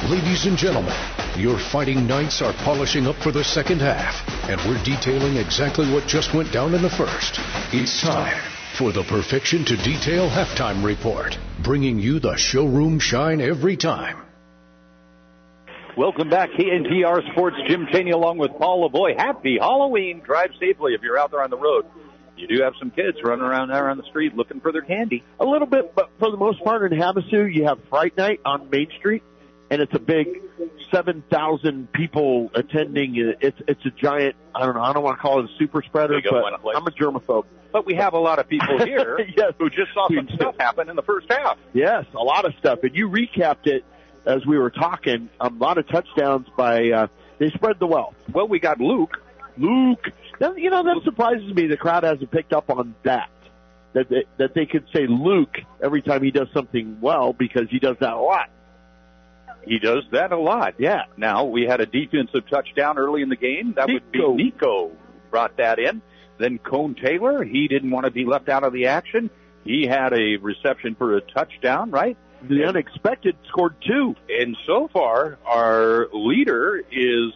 Ladies and gentlemen, your fighting knights are polishing up for the second half, and we're detailing exactly what just went down in the first. It's time for the Perfection to Detail Halftime Report, bringing you the showroom shine every time. Welcome back, KNTR Sports. Jim Chaney along with Paul LaVoy. Happy Halloween. Drive safely if you're out there on the road. You do have some kids running around there on the street looking for their candy. A little bit, but for the most part in Havasu, you have Fright Night on Main Street, and it's a big 7,000 people attending. It's a giant, I don't want to call it a super spreader, but I'm a germaphobe. But we have a lot of people here yes, who just saw some stuff happen in the first half. Yes, a lot of stuff. And you recapped it as we were talking. A lot of touchdowns by, they spread the wealth. Well, we got Luke. That surprises me. The crowd hasn't picked up on that they could say Luke every time he does something well, because he does that a lot. He does that a lot. Yeah. Now, we had a defensive touchdown early in the game. That would be Nico brought that in. Then Cone Taylor, he didn't want to be left out of the action. He had a reception for a touchdown, right? The unexpected scored 2. And so far, our leader is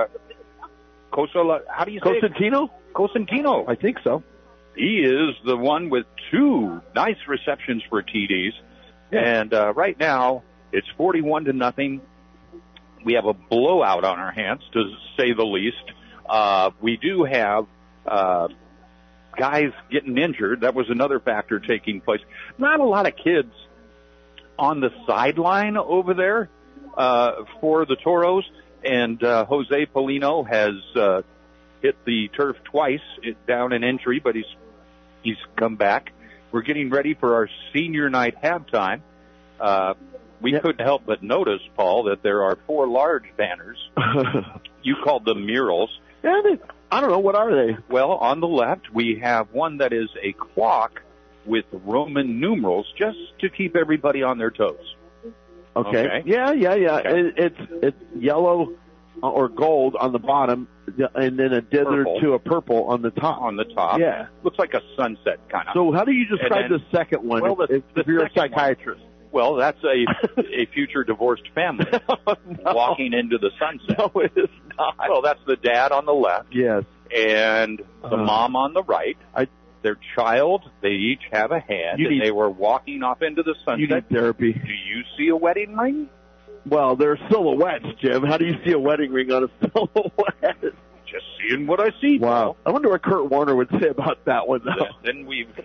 how do you say Cosentino? Cosentino. I think so. He is the one with 2 nice receptions for TDs. Yeah. And right now, it's 41-0. We have a blowout on our hands, to say the least. We do have guys getting injured. That was another factor taking place. Not a lot of kids on the sideline over there for the Toros. And Jose Polino has hit the turf twice down in injury, but he's come back. We're getting ready for our senior night halftime. We couldn't help but notice, Paul, that there are 4 large banners. You called them murals. Yeah, I don't know. What are they? Well, on the left, we have one that is a clock with Roman numerals, just to keep everybody on their toes. Okay. Yeah. Okay. It's yellow or gold on the bottom, and then a dither to a purple on the top. On the top. Yeah. Looks like a sunset kind of. So how do you describe the second one? Well, if you're a psychiatrist. Well, that's a future divorced family walking into the sunset. No, it is not. Well, that's the dad on the left. Yes. And the mom on the right. Their child, they each have a hand, and they were walking off into the sunset. You need therapy. Do you see a wedding ring? Well, they're silhouettes, Jim. How do you see a wedding ring on a silhouette? Just seeing what I see. Wow. I wonder what Kurt Warner would say about that one, though. Then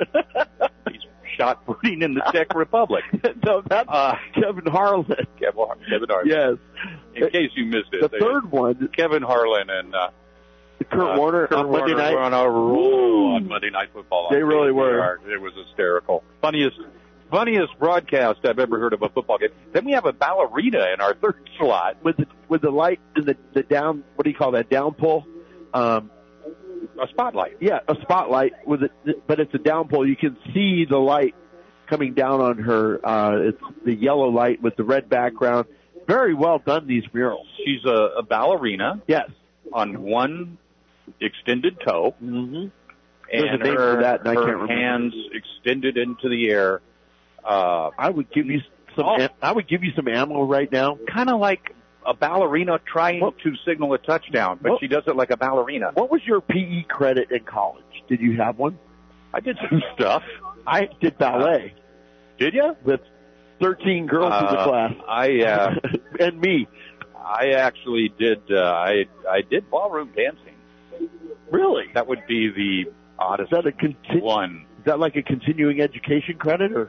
he's shot putting in the Czech Republic. No, that's Kevin Harlan. Kevin Harlan. Yes. In case you missed it. The third one. Kevin Harlan and Kurt Warner on Monday night. Were on a roll on Monday Night Football. They really were. It was hysterical. Funniest broadcast I've ever heard of a football game. Then we have a ballerina in our third slot with the light and the down. What do you call that? Down pull. A spotlight. Yeah, a spotlight but it's a down pull. You can see the light coming down on her. It's the yellow light with the red background. Very well done, these murals. She's a ballerina. Yes. On one extended toe. Mm-hmm. And her hands extended into the air. I would give you some ammo right now. Kind of like a ballerina trying to signal a touchdown, but she does it like a ballerina. What was your PE credit in college? Did you have one? I did some stuff. I did ballet. Did you? With 13 girls in the class. And me. I actually did. I did ballroom dancing. Really? That would be the oddest one. Is that like a continuing education credit, or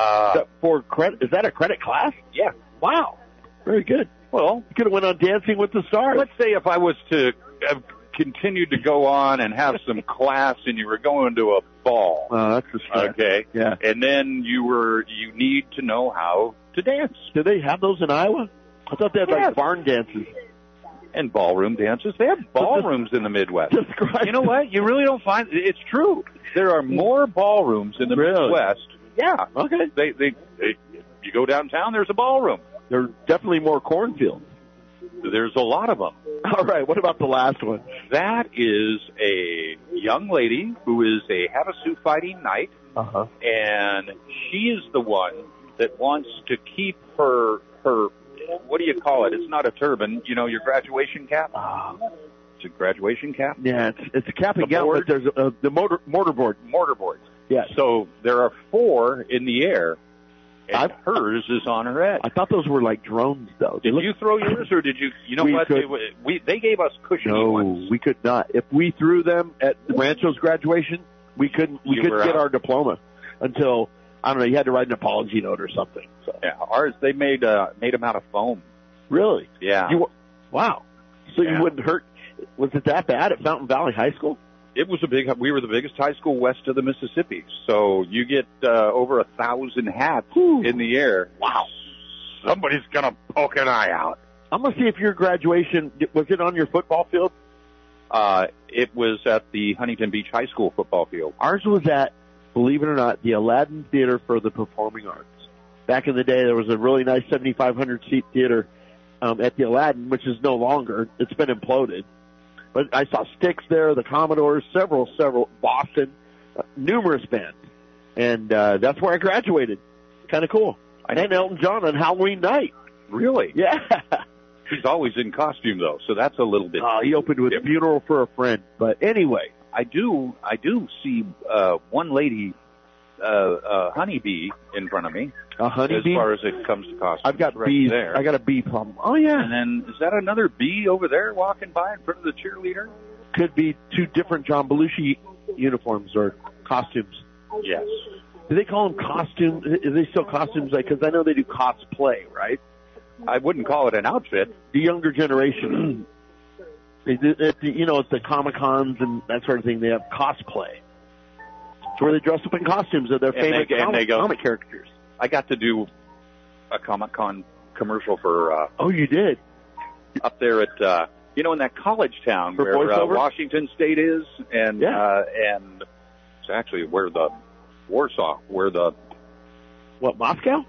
for credit? Is that a credit class? Yeah. Wow. Very good. Well, you could have went on Dancing with the Stars. Let's say if I was to have continued to go on and have some class, and you were going to a ball. That's the start. Okay. Yeah. And then you need to know how to dance. Do they have those in Iowa? I thought they had like barn dances. And ballroom dances. They have ballrooms in the Midwest. You know what? You really don't find it's true. There are more ballrooms in the Midwest. Yeah. Okay. They you go downtown, there's a ballroom. There's definitely more cornfields. There's a lot of them. All right. What about the last one? That is a young lady who is a Havasu Fighting Knight. And she is the one that wants to keep her what do you call it? It's not a turban. You know, your graduation cap? It's a graduation cap? Yeah, it's a cap and gown, but there's the mortarboard. Mortarboard. Yeah. So there are 4 in the air, and hers is on her head. I thought those were like drones, though. Did you throw yours, or did you? You know what? They gave us cushiony ones. No, we could not. If we threw them at Rancho's graduation, we couldn't get our diploma until, I don't know, you had to write an apology note or something. So. Yeah, ours, they made them out of foam. Really? Yeah. Wow. So you wouldn't hurt. Was it that bad at Fountain Valley High School? It was we were the biggest high school west of the Mississippi. So you get over 1,000 hats in the air. Wow. Somebody's going to poke an eye out. I'm going to see if your graduation, was it on your football field? It was at the Huntington Beach High School football field. Ours was at, believe it or not, the Aladdin Theater for the Performing Arts. Back in the day, there was a really nice 7,500-seat theater at the Aladdin, which is no longer. It's been imploded. But I saw Styx there, the Commodores, several, Boston, numerous bands. And that's where I graduated. Kind of cool. And Elton John on Halloween night. Really? Yeah. He's always in costume, though, so that's a little bit... he opened with Funeral for a Friend. But anyway. I do see one lady, honeybee, in front of me. A honeybee? As far as it comes to costumes. I've got bees. There. I got a bee problem. Oh, yeah. And then, is that another bee over there walking by in front of the cheerleader? Could be 2 different John Belushi uniforms or costumes. Yes. Do they call them costumes? Is they still costumes? Because I know they do cosplay, right? I wouldn't call it an outfit. The younger generation. It's the Comic-Cons and that sort of thing. They have cosplay. It's where they dress up in costumes of their favorite comic characters. I got to do a Comic-Con commercial for... oh, you did? Up there at, in that college town for where Washington State is, and it's actually where the Warsaw, where the... What, Moscow?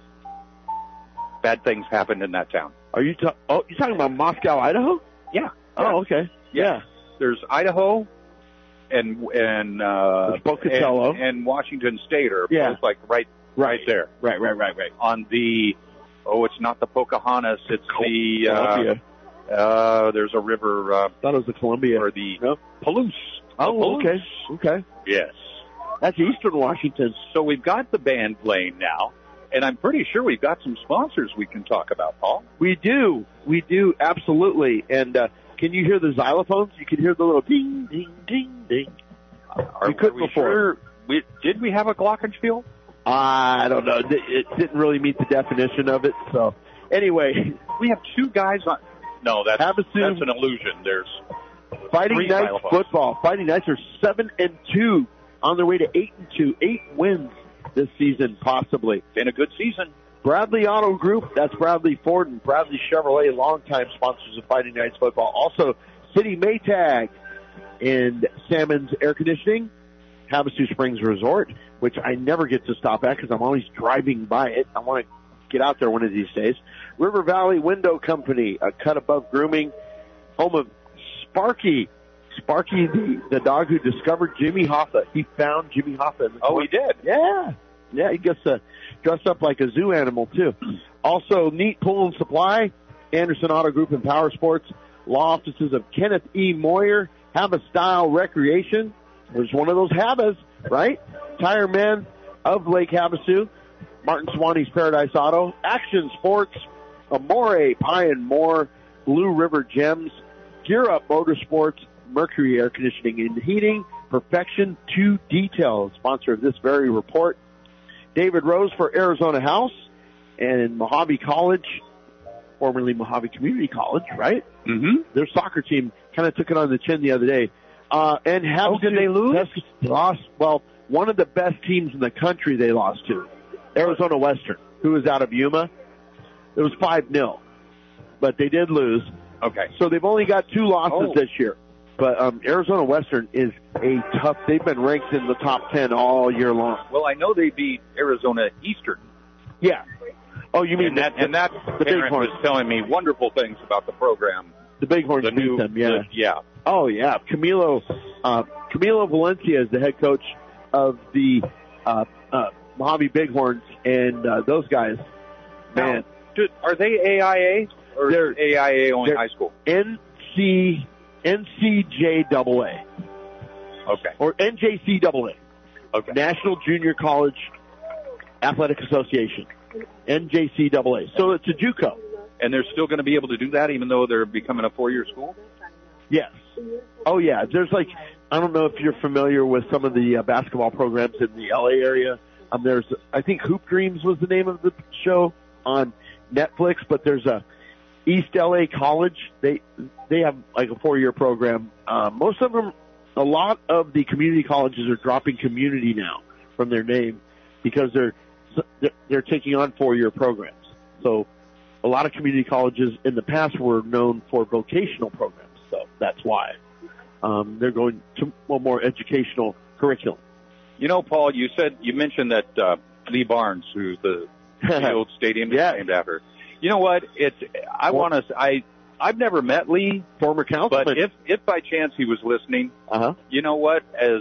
Bad things happened in that town. Are you you're talking about Moscow, Idaho? Yeah. Oh, okay. Yeah. There's Idaho and Pocatello and Washington State are both like right there. Right. On the it's not the Pocahontas, it's the Columbia. There's a river. I thought it was the Columbia or the Palouse. Oh, Palouse. Okay. Yes. That's Eastern Washington. So we've got the band playing now. And I'm pretty sure we've got some sponsors we can talk about, Paul. We do, absolutely. And can you hear the xylophones? You can hear the little ding, ding, ding, ding. Are we sure? Did we have a glockenspiel? I don't know. It didn't really meet the definition of it. So, anyway. We have 2 guys on. No, that's an illusion. There's Fighting Knights football. Fighting Knights are 7-2 on their way to 8-2. 8 wins this season, possibly. Been a good season. Bradley Auto Group, that's Bradley Ford and Bradley Chevrolet, longtime sponsors of Fighting Knights football. Also, City Maytag and Salmon's Air Conditioning, Havasu Springs Resort, which I never get to stop at because I'm always driving by it. I want to get out there one of these days. River Valley Window Company, a cut above grooming, home of Sparky. Sparky, the dog who discovered Jimmy Hoffa. He found Jimmy Hoffa. Oh, he did? Yeah. Yeah, he gets dressed up like a zoo animal, too. Also, Neat Pool and Supply, Anderson Auto Group and Power Sports, law offices of Kenneth E. Moyer, Hava Style Recreation. There's one of those Havas, right? Tire Men of Lake Havasu, Martin Swanee's Paradise Auto, Action Sports, Amore Pie and More, Blue River Gems, Gear Up Motorsports, Mercury Air Conditioning and Heating, Perfection 2 Detail, sponsor of this very report. David Rose for Arizona House and Mojave College, formerly Mojave Community College, right? Mm-hmm. Their soccer team kind of took it on the chin the other day. And did they lose? Lost. Well, one of the best teams in the country they lost to, Arizona Western, who was out of Yuma. It was 5-0, but they did lose. Okay. So they've only got 2 losses this year. But Arizona Western is a tough. They've been ranked in the top 10 all year long. Well, I know they beat Arizona Eastern. Yeah. Oh, you mean that the Bighorns was telling me wonderful things about the program. The Bighorns beat them. Yeah. Yeah. Oh yeah. Camilo Valencia is the head coach of the Mojave Bighorns, and those guys, man. Are they AIA or They're AIA only high school? NCJAA. Okay. Or NJCAA. Okay. National Junior College Athletic Association. NJCAA. So it's a JUCO. And they're still going to be able to do that even though they're becoming a 4-year school? Yes. Oh, yeah. There's I don't know if you're familiar with some of the basketball programs in the LA area. I think Hoop Dreams was the name of the show on Netflix, but there's a East LA College. They have like a 4-year program. Most of them, a lot of the community colleges are dropping community now from their name because they're taking on 4-year programs. So a lot of community colleges in the past were known for vocational programs, so that's why they're going to a more educational curriculum. You know, Paul, you mentioned that Lee Barnes, who's the old stadium is named after. You know what? I've never met Lee, former councilman, but if by chance he was listening, you know what?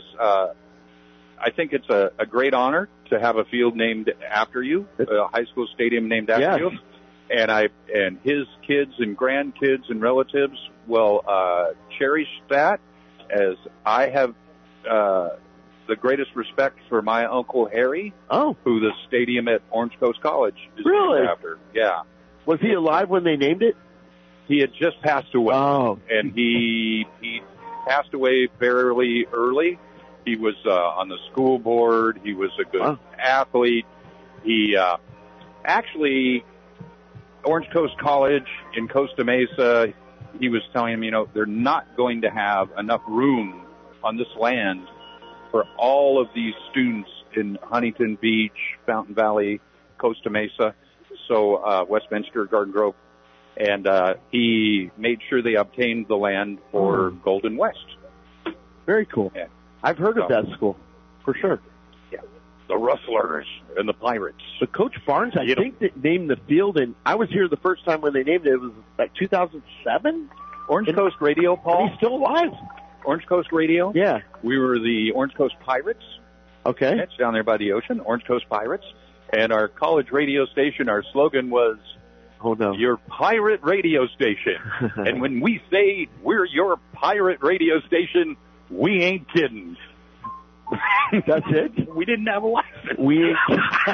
I think it's a great honor to have a field named after you, a high school stadium named after you. And his kids and grandkids and relatives will cherish that, as I have the greatest respect for my Uncle Harry, who the stadium at Orange Coast College is named after. Yeah. Was he alive when they named it? He had just passed away. Oh. And he passed away fairly early. He was on the school board. He was a good athlete. He actually, Orange Coast College in Costa Mesa, he was telling him, they're not going to have enough room on this land for all of these students in Huntington Beach, Fountain Valley, Costa Mesa, so Westminster, Garden Grove. And he made sure they obtained the land for Golden West. Very cool. Yeah. I've heard of that school, for sure. Yeah. The Rustlers and the Pirates. But Coach Barnes, I think, that named the field, and I was here the first time when they named it. It was like 2007? Orange Coast Radio, Paul. And he's still alive. Orange Coast Radio? Yeah. We were the Orange Coast Pirates. Okay. It's down there by the ocean, Orange Coast Pirates. And our college radio station, our slogan was, your pirate radio station. And when we say we're your pirate radio station, we ain't kidding. That's it? We didn't have a license. We ain't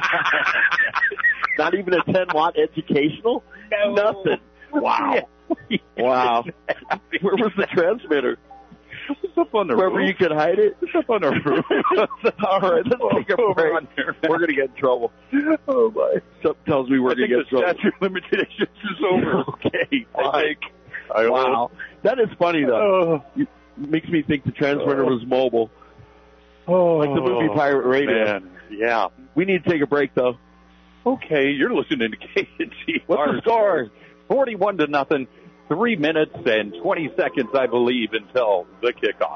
Not even a 10-watt educational? No. Nothing. Wow. Wow. Where was the transmitter? It's up on the Wherever roof. you could hide it? It's up on the roof. All right, let's take a break. We're going to get in trouble. Oh, my. Something tells me we're going to get in trouble. I think the statute of limitations is over. Okay. I think. Wow. That is funny, though. It makes me think the transmitter was mobile. Like the movie Pirate Radio. Man. Yeah. We need to take a break, though. Okay, you're listening to KNG. What's the score? 41-0. 3 minutes and 20 seconds, I believe, until the kickoff.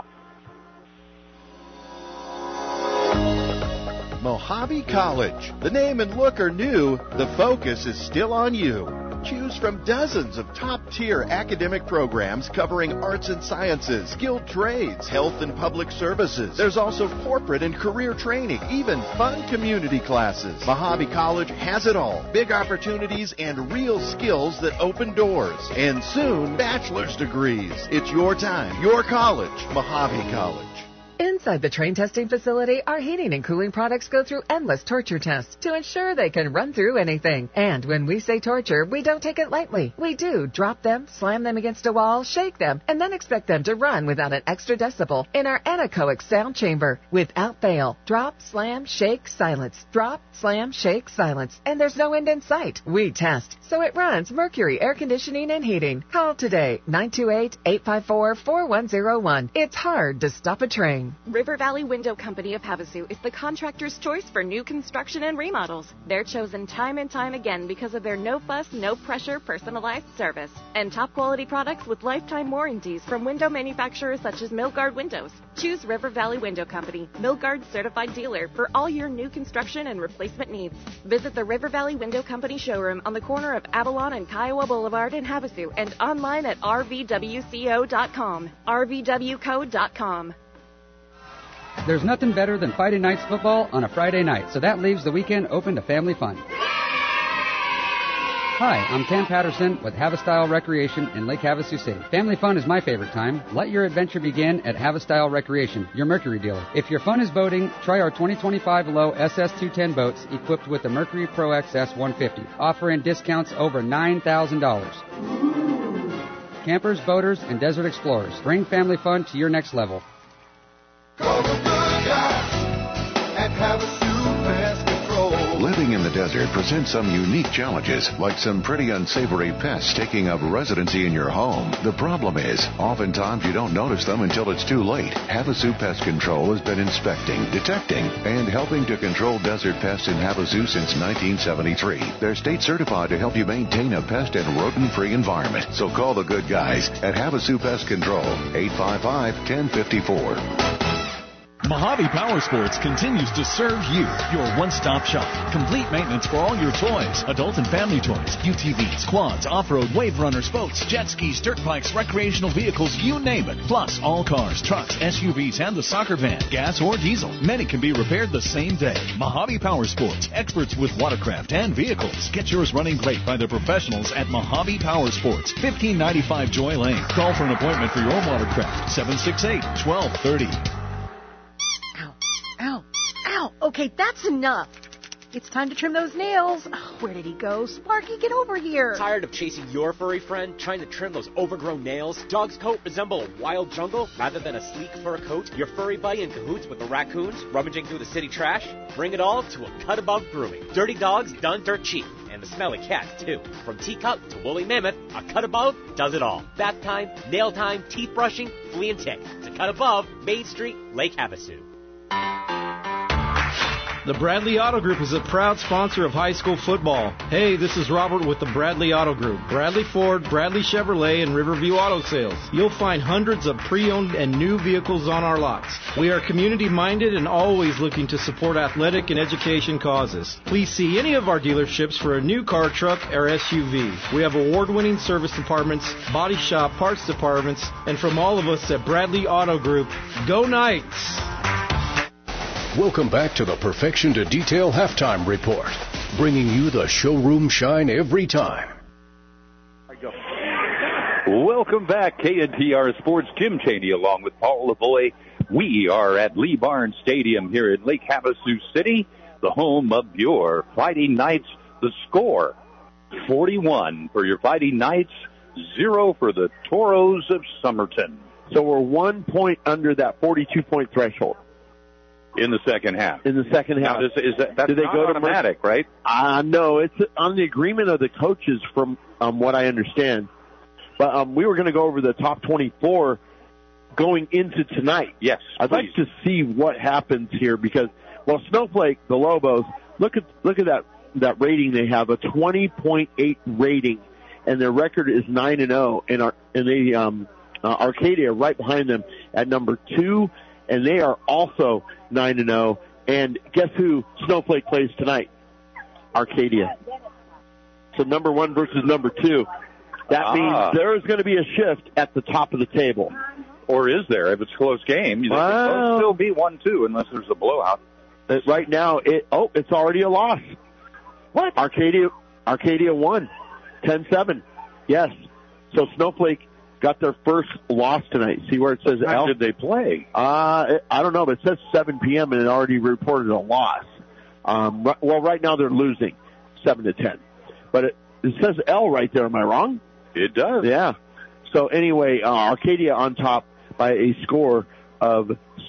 Mojave College. The name and look are new. The focus is still on you. Choose from dozens of top-tier academic programs covering arts and sciences, skilled trades, health and public services. There's also corporate and career training, even fun community classes. Mojave College has it all. Big opportunities and real skills that open doors. And soon, bachelor's degrees. It's your time, your college, Mojave College. Inside the train testing facility, our heating and cooling products go through endless torture tests to ensure they can run through anything. And when we say torture, we don't take it lightly. We do drop them, slam them against a wall, shake them, and then expect them to run without an extra decibel in our anechoic sound chamber. Without fail. Drop, slam, shake, silence. Drop, slam, shake, silence. And there's no end in sight. We test, so it runs Mercury Air Conditioning and Heating. Call today, 928-854-4101. It's hard to stop a train. River Valley Window Company of Havasu is the contractor's choice for new construction and remodels. They're chosen time and time again because of their no-fuss, no-pressure, personalized service and top-quality products with lifetime warranties from window manufacturers such as Milgard Windows. Choose River Valley Window Company, Milgard's certified dealer for all your new construction and replacement needs. Visit the River Valley Window Company showroom on the corner of Avalon and Kiowa Boulevard in Havasu and online at rvwco.com. rvwco.com. There's nothing better than Friday night's football on a Friday night, so that leaves the weekend open to family fun. Hi, I'm Cam Patterson with Havastyle Recreation in Lake Havasu City. Family fun is my favorite time. Let your adventure begin at Havastyle Recreation, your Mercury dealer. If your fun is boating, try our 2025 Low SS210 boats equipped with the Mercury Pro XS 150, offering discounts over $9,000. Campers, boaters, and desert explorers, bring family fun to your next level. Call the good guys at Havasu Pest Control. Living in the desert presents some unique challenges, like some pretty unsavory pests taking up residency in your home. The problem is, oftentimes you don't notice them until it's too late. Havasu Pest Control has been inspecting, detecting, and helping to control desert pests in Havasu since 1973. They're state certified to help you maintain a pest and rodent-free environment. So call the good guys at Havasu Pest Control, 855-1054. Mojave Power Sports continues to serve you, your one-stop shop. Complete maintenance for all your toys, adult and family toys, UTVs, quads, off-road, wave runners, boats, jet skis, dirt bikes, recreational vehicles, you name it. Plus, all cars, trucks, SUVs, and the soccer van, gas or diesel. Many can be repaired the same day. Mojave Power Sports, experts with watercraft and vehicles. Get yours running great by the professionals at Mojave Power Sports, 1595 Joy Lane. Call for an appointment for your watercraft, 768-1230. Ow. Okay, that's enough. It's time to trim those nails. Oh, where did he go? Sparky, get over here. Tired of chasing your furry friend, trying to trim those overgrown nails? Dog's coat resemble a wild jungle rather than a sleek fur coat? Your furry buddy in cahoots with the raccoons, rummaging through the city trash? Bring it all to a Cut Above Grooming. Dirty dogs done dirt cheap. And the smelly cats, too. From teacup to woolly mammoth, a Cut Above does it all. Bath time, nail time, teeth brushing, flea and tick. To Cut Above, Main Street, Lake Havasu. The Bradley Auto Group is a proud sponsor of high school football. Hey, this is Robert with the Bradley Auto Group. Bradley Ford, Bradley Chevrolet, and Riverview Auto Sales. You'll find hundreds of pre-owned and new vehicles on our lots. We are community-minded and always looking to support athletic and education causes. Please see any of our dealerships for a new car, truck, or SUV. We have award-winning service departments, body shop, parts departments, and from all of us at Bradley Auto Group, go Knights! Welcome back to the Perfection to Detail Halftime Report, bringing you the showroom shine every time. Welcome back, KNTR Sports. Jim Chaney along with Paul Lavoie. We are at Lee Barnes Stadium here in Lake Havasu City, the home of your Fighting Knights. The score, 41 for your Fighting Knights, 0 for the Toros of Somerton. So we're 1 point under that 42-point threshold. In the second half. In the second half. Now, that's do they not go automatic, right? No, it's on the agreement of the coaches from what I understand. But we were going to go over the top 24 going into tonight. Yes, I'd like to see what happens here because, well, Snowflake, the Lobos, look at that rating they have, a 20.8 rating, and their record is 9-0, and they Arcadia right behind them at number 2. And they are also 9-0. And guess who Snowflake plays tonight? Arcadia. So number 1 versus number 2. That means there is going to be a shift at the top of the table. Or is there? If it's a close game, you will still be 1-2 unless there's a blowout. Right now, it's already a loss. What? Arcadia won. 10-7. Yes. So Snowflake got their first loss tonight. See where it says L? How did they play? I don't know, but it says 7 p.m. and it already reported a loss. Well, right now they're losing 7-10. But it says L right there. Am I wrong? It does. Yeah. So anyway, Arcadia on top by a score of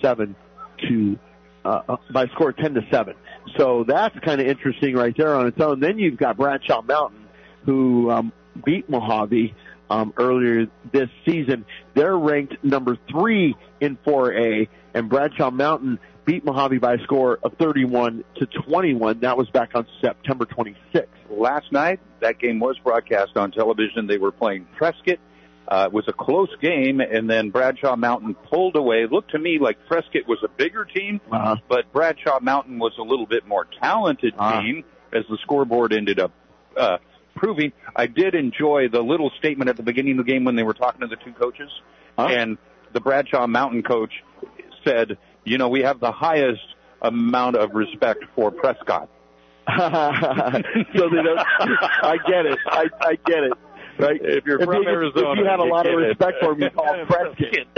10-7. So that's kind of interesting right there on its own. Then you've got Bradshaw Mountain, who beat Mojave earlier this season. They're ranked number 3 in 4A, and Bradshaw Mountain beat Mojave by a score of 31-21. That was back on September 26th. Last night, that game was broadcast on television. They were playing Prescott. It was a close game, and then Bradshaw Mountain pulled away. It looked to me like Prescott was a bigger team, but Bradshaw Mountain was a little bit more talented team, as the scoreboard ended up proving. I did enjoy the little statement at the beginning of the game when they were talking to the two coaches, and the Bradshaw Mountain coach said, we have the highest amount of respect for Prescott. So they don't. I get it. I get it. Right? If you're from Arizona, if you had a lot of respect for him, you call him Prescott.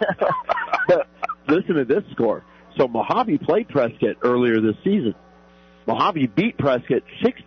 But listen to this score. So Mojave played Prescott earlier this season. Mojave beat Prescott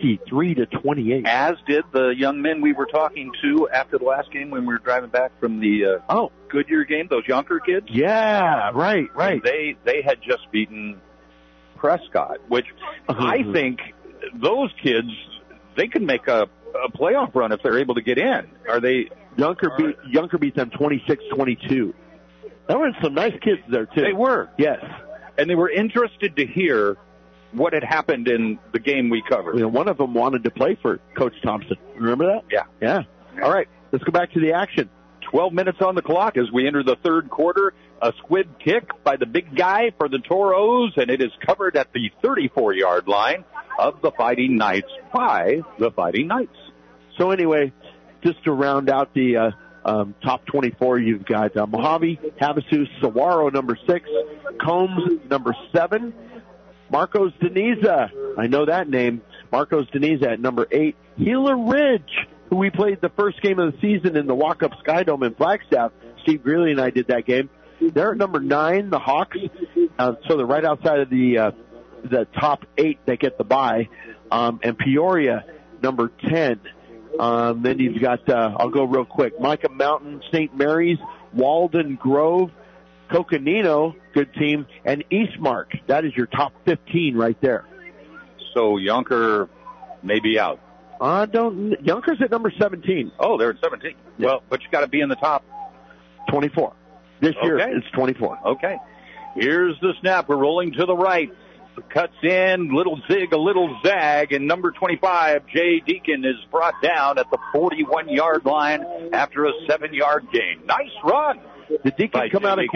63-28. As did the young men we were talking to after the last game when we were driving back from the Goodyear game, those Yonker kids. Yeah, right. They had just beaten Prescott, which I think those kids, they can make a playoff run if they're able to get in. Are they? Yonker beat them 26-22. There were some nice kids there too. They were. Yes. And they were interested to hear what had happened in the game we covered. One of them wanted to play for Coach Thompson. Remember that? Yeah. All right, let's go back to the action. 12 minutes on the clock as we enter the third quarter. A squib kick by the big guy for the Toros, and it is covered at the 34-yard line of the Fighting Knights by the Fighting Knights. So anyway, just to round out the top 24, you've got Mojave, Havasu, Saguaro, number 6, Combs, number 7, Marcos Deniza, I know that name, Marcos Deniza at number 8, Gila Ridge, who we played the first game of the season in the Walk-Up Skydome in Flagstaff. Steve Greeley and I did that game. They're at number 9, the Hawks, so they're right outside of the top 8 that get the bye, and Peoria, number 10. Then you've got, I'll go real quick, Micah Mountain, St. Mary's, Walden Grove, Coconino, good team, and Eastmark. That is your top 15 right there. So Yonker may be out. Yonker's at number 17. Oh, they're at 17. Yeah. Well, but you got to be in the top 24. This year, it's 24. Okay. Here's the snap. We're rolling to the right. Cuts in, little zig, a little zag, and number 25, Jay Deacon, is brought down at the 41-yard line after a 7-yard gain. Nice run. Did Deacon come out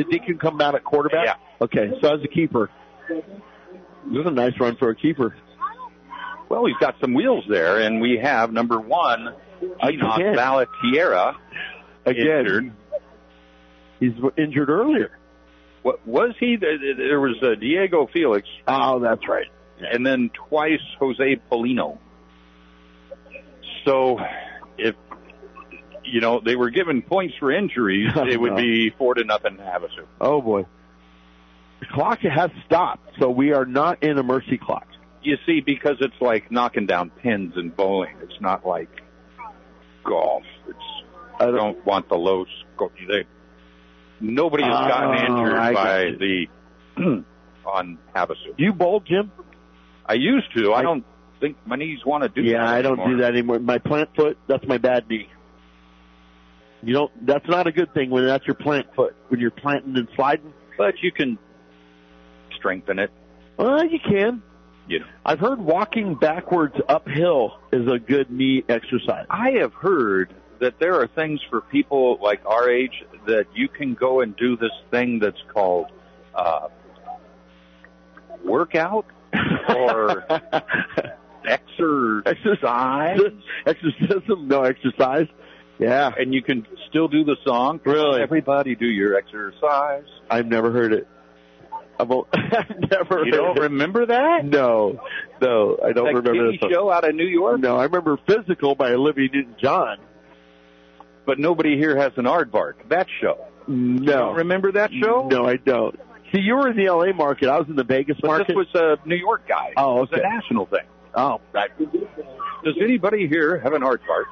at quarterback? Yeah. Okay, so as a keeper. This is a nice run for a keeper. Well, he's got some wheels there, and we have number 1, Enoch Valatiera, injured. He's injured earlier. What was he? There was Diego Felix. Oh, that's right. And then twice Jose Polino. So if, they were given points for injuries, it would be 4-0 Havasu. Oh, boy. The clock has stopped, so we are not in a mercy clock. You see, because it's like knocking down pins in bowling. It's not like golf. I don't want the low score. Nobody has gotten injured on Havasu. You bowl, Jim? I used to. I don't think my knees want to do that anymore. Yeah, I don't do that anymore. My plant foot, that's my bad knee. That's not a good thing when that's your plant foot, when you're planting and sliding. But you can strengthen it. Well, you can. I've heard walking backwards uphill is a good knee exercise. I have heard that there are things for people like our age that you can go and do this thing that's called workout or exercise. Exorcism, no exercise. Yeah. And you can still do the song. Really? Everybody do your exercise. I've never heard it. I've never heard it. You don't remember that? No, I don't remember that show out of New York? No, I remember Physical by Olivia Newton-John. But nobody here has an aardvark. That show. No. You don't remember that show? No, I don't. See, you were in the L.A. market. I was in the Vegas market. This was a New York guy. Oh, okay. It was a national thing. Oh. Does anybody here have an aardvark?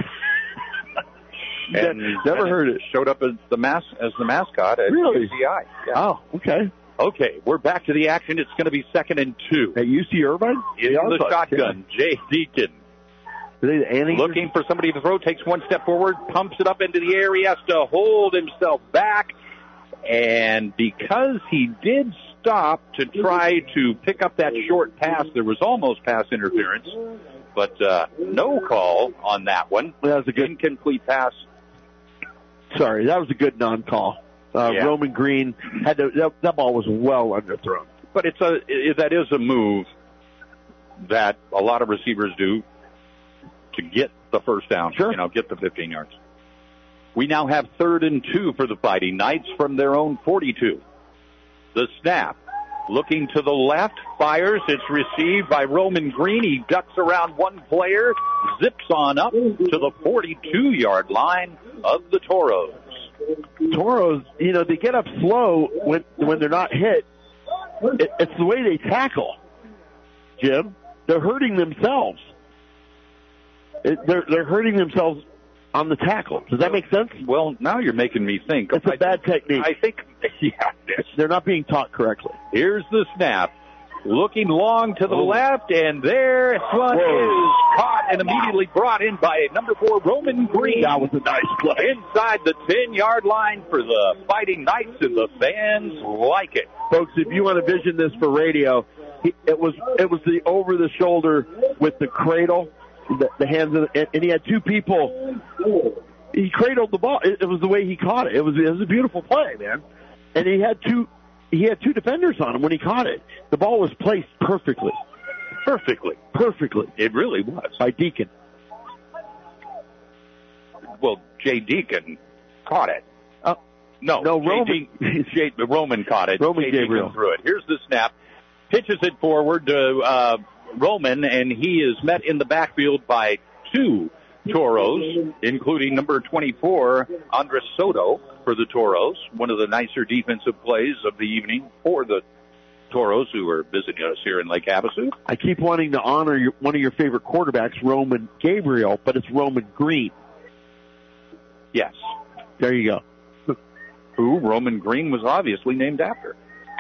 Never heard it. Showed up as the mascot at really? UCI. Yeah. Oh, okay. Okay, we're back to the action. It's going to be 2nd and 2. At UC Irvine? In the shotgun, Jay Deacon. Looking for somebody to throw, takes one step forward, pumps it up into the air. He has to hold himself back. And because he did stop to try to pick up that short pass, there was almost pass interference. But no call on that one. That was a good incomplete pass. Sorry, that was a good non-call. Roman Green had that ball was well underthrown. But that is a move that a lot of receivers do to get the first down. Sure. Get the 15 yards. We now have 3rd and 2 for the Fighting Knights from their own 42. The snap, looking to the left, fires. It's received by Roman Green. He ducks around one player, zips on up to the 42-yard line of the Toros. Toros, they get up slow when they're not hit. It's the way they tackle, Jim. They're hurting themselves. They're hurting themselves on the tackle. Does that make sense? Well, now you're making me think. It's a bad technique. I think, they're not being taught correctly. Here's the snap. Looking long to the left, and there one is caught and immediately brought in by number 4, Roman Green. That was a nice play. Inside the 10-yard line for the Fighting Knights, and the fans like it. Folks, if you want to vision this for radio, it was the over-the-shoulder with the cradle, the hands, and he had two people. He cradled the ball. It was the way he caught it. It was a beautiful play, man. And he had two defenders on him when he caught it. The ball was placed perfectly. Perfectly. It really was. By Deacon. Well, Jay Deacon caught it. No, Roman caught it. Roman Jay Gabriel Deacon threw it. Here's the snap. Pitches it forward to Roman, and he is met in the backfield by 2 Toros, including number 24, Andres Soto, for the Toros. One of the nicer defensive plays of the evening for the Toros, who are visiting us here in Lake Havasu. I keep wanting to honor one of your favorite quarterbacks, Roman Gabriel, but it's Roman Green. Yes. There you go. Who Roman Green was obviously named after.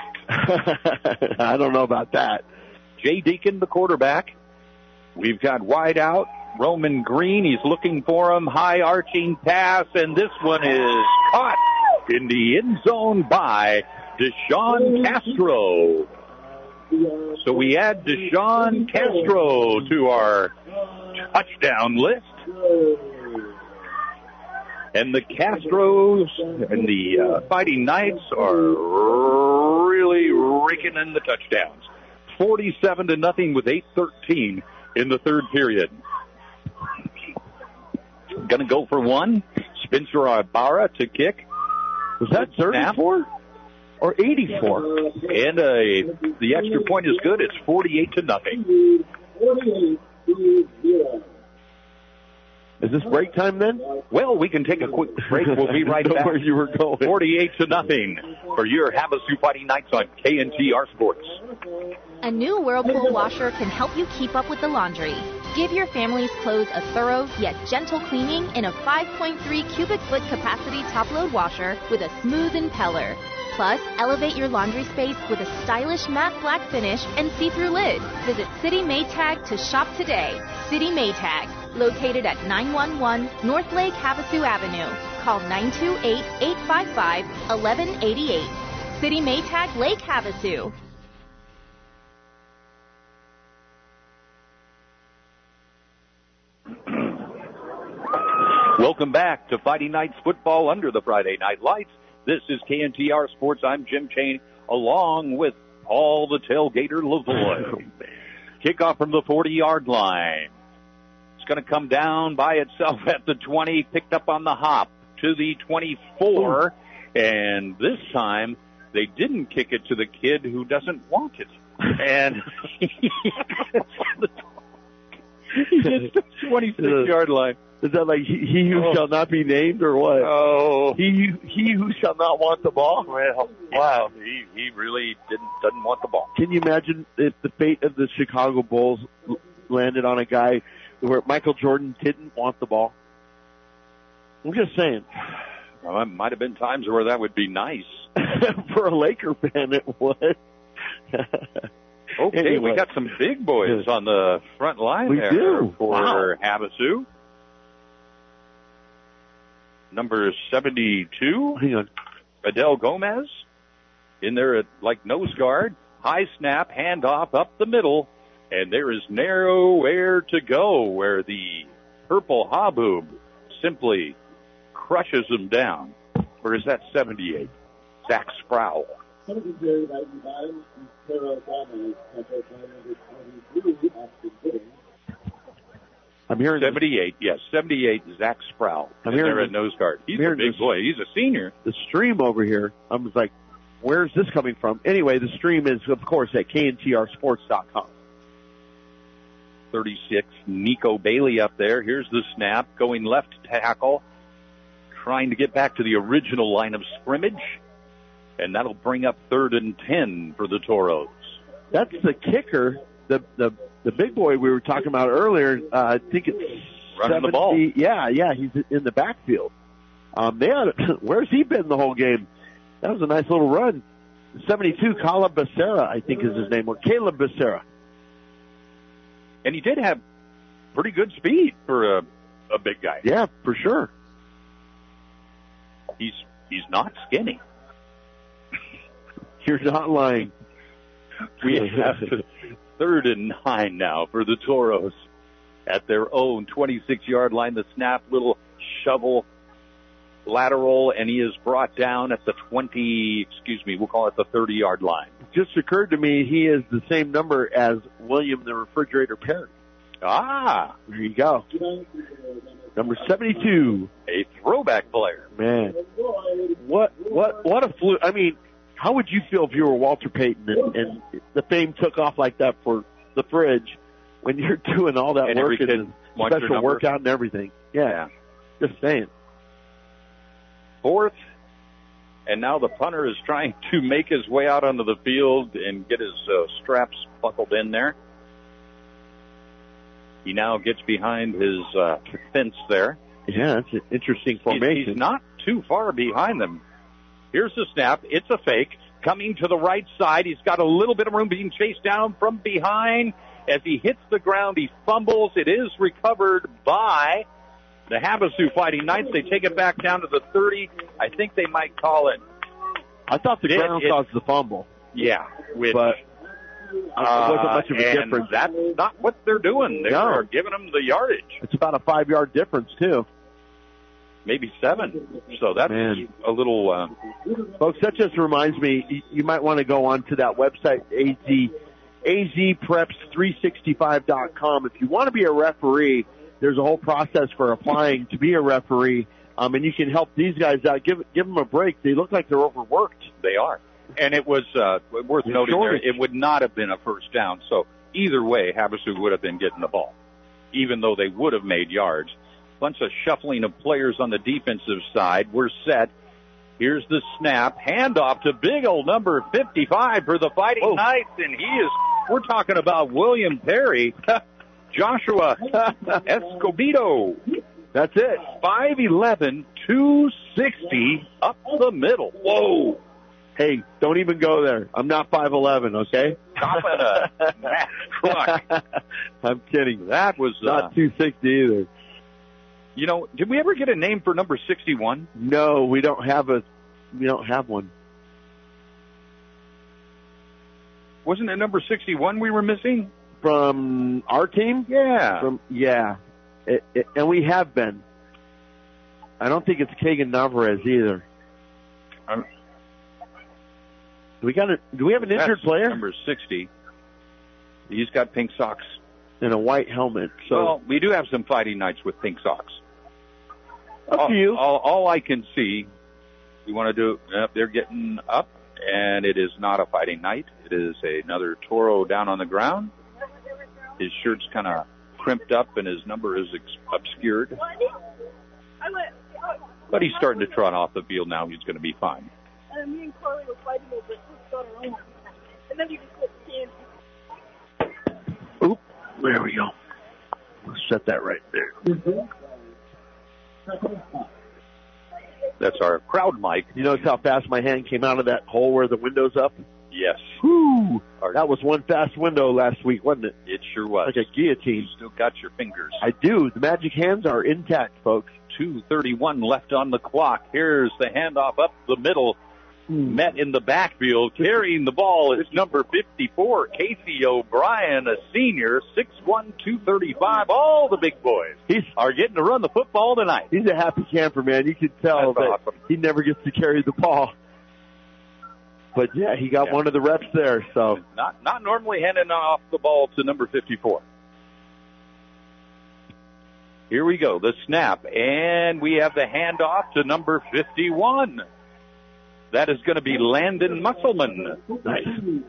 I don't know about that. Jay Deacon, the quarterback. We've got wide out. Roman Green, he's looking for him. High arching pass, and this one is caught in the end zone by Deshaun Castro. So we add Deshaun Castro to our touchdown list. And the Castros and the Fighting Knights are really raking in the touchdowns. 47-0 with 8:13 in the third period. Going to go for one. Spencer Ibarra to kick. Was that 34 or 84? And the extra point is good. It's 48-0. Is this break time then? Well, we can take a quick break. We'll be right back. Where you were going. 48-0 for your Havasu Fighting Knights on KNTR Sports. A new Whirlpool washer can help you keep up with the laundry. Give your family's clothes a thorough yet gentle cleaning in a 5.3 cubic foot capacity top-load washer with a smooth impeller. Plus, elevate your laundry space with a stylish matte black finish and see-through lid. Visit City Maytag to shop today. City Maytag, located at 911 North Lake Havasu Avenue. Call 928-855-1188. City Maytag, Lake Havasu. Welcome back to Fighting Knights football under the Friday Night Lights. This is KNTR Sports. I'm Jim Chain, along with Paul the Tailgater Lavoie. Kickoff from the 40-yard line. It's going to come down by itself at the 20, picked up on the hop to the 24, and this time they didn't kick it to the kid who doesn't want it. And he gets the 26-yard line. Is that like he who shall not be named, or what? Oh. He who shall not want the ball? Well, wow. He really doesn't want the ball. Can you imagine if the fate of the Chicago Bulls landed on a guy where Michael Jordan didn't want the ball? I'm just saying. Well, there might have been times where that would be nice. For a Laker fan, it would. Okay, anyway. We got some big boys on the front line for Havasu. Number 72, Adele Gomez, in there at like nose guard. High snap, handoff up the middle, and there is nowhere to go where the purple Haboob simply crushes him down. Or is that 78? Zach Sproul. I'm hearing 78, yes, 78, Zach Sproul. I'm hearing there at nose guard. He's a big boy. He's a senior. The stream over here, I was like, where's this coming from? Anyway, the stream is, of course, at KNTRsports.com. 36, Nico Bailey up there. Here's the snap, going left tackle, trying to get back to the original line of scrimmage, and that'll bring up 3rd and 10 for the Toros. That's the kicker, the big boy we were talking about earlier. I think it's running 70, the ball. Yeah, he's in the backfield. Where's he been the whole game? That was a nice little run. 72, Caleb Becerra, I think is his name, or Caleb Becerra. And he did have pretty good speed for a big guy. Yeah, for sure. He's not skinny. You're not lying. We have 3rd and 9 now for the Toros at their own 26-yard line. The snap, little shovel lateral, and he is brought down at the we'll call it the 30-yard line. Just occurred to me he is the same number as William the Refrigerator Perry. Ah. There you go. Number 72. A throwback player. Man. What a fluke. I mean, how would you feel if you were Walter Payton and the fame took off like that for the Fridge when you're doing all that work and special workout and everything? Yeah. Just saying. 4th, and now the punter is trying to make his way out onto the field and get his straps buckled in there. He now gets behind his fence there. Yeah, that's an interesting formation. He's not too far behind them. Here's the snap. It's a fake. Coming to the right side. He's got a little bit of room, being chased down from behind. As he hits the ground, he fumbles. It is recovered by the Havasu Fighting Knights. They take it back down to the 30. I think they might call it. I thought the ground caused the fumble. Yeah. But it wasn't much of a difference. That's not what they're doing. They are giving them the yardage. It's about a 5-yard difference, too. Maybe 7. So that's a little... Folks, that just reminds me, you might want to go on to that website, azpreps365.com. If you want to be a referee, there's a whole process for applying to be a referee, and you can help these guys out. Give them a break. They look like they're overworked. They are. And it was worth noting there, it would not have been a first down. So either way, Havasu would have been getting the ball, even though they would have made yards. Bunch of shuffling of players on the defensive side. We're set. Here's the snap. Handoff to big old number 55 for the Fighting Knights. And we're talking about William Perry, Joshua Escobedo. That's it. 5'11", 260 up the middle. Whoa. Hey, don't even go there. I'm not 5'11", okay? Topping a Mack truck. I'm kidding. That was not 260 either. You know, did we ever get a name for number 61? No, we don't have one. Wasn't it number 61 we were missing? From our team? Yeah. And we have been. I don't think it's Kagan Navarez either. Do we have an injured player? Number 60. He's got pink socks. And a white helmet. So. Well, we do have some Fighting Knights with pink socks. Up to you. All I can see, you want to do, they're getting up, and it is not a Fighting Knight. It is another Toro down on the ground. His shirt's kind of crimped up, and his number is obscured. But he's starting to trot off the field now. He's going to be fine. And me and Carly were fighting over who's got our own. And then you just put the candy. Oop, there we go. Let's set that right there. That's our crowd mic. You notice how fast my hand came out of that hole where the window's up? Yes. Whew. That was one fast window last week, wasn't it? It sure was. Like a guillotine. You still got your fingers. I do. The magic hands are intact, folks. 2:31 left on the clock. Here's the handoff up the middle. Met in the backfield, carrying the ball is number 54, Casey O'Brien, a senior, 6'1", 235. All the big boys are getting to run the football tonight. He's a happy camper, man. You can tell that awesome. He never gets to carry the ball. But, yeah, he got one of the reps there. So Not normally handing off the ball to number 54. Here we go, the snap, and we have the handoff to number 51. That is going to be Landon Musselman. Nice.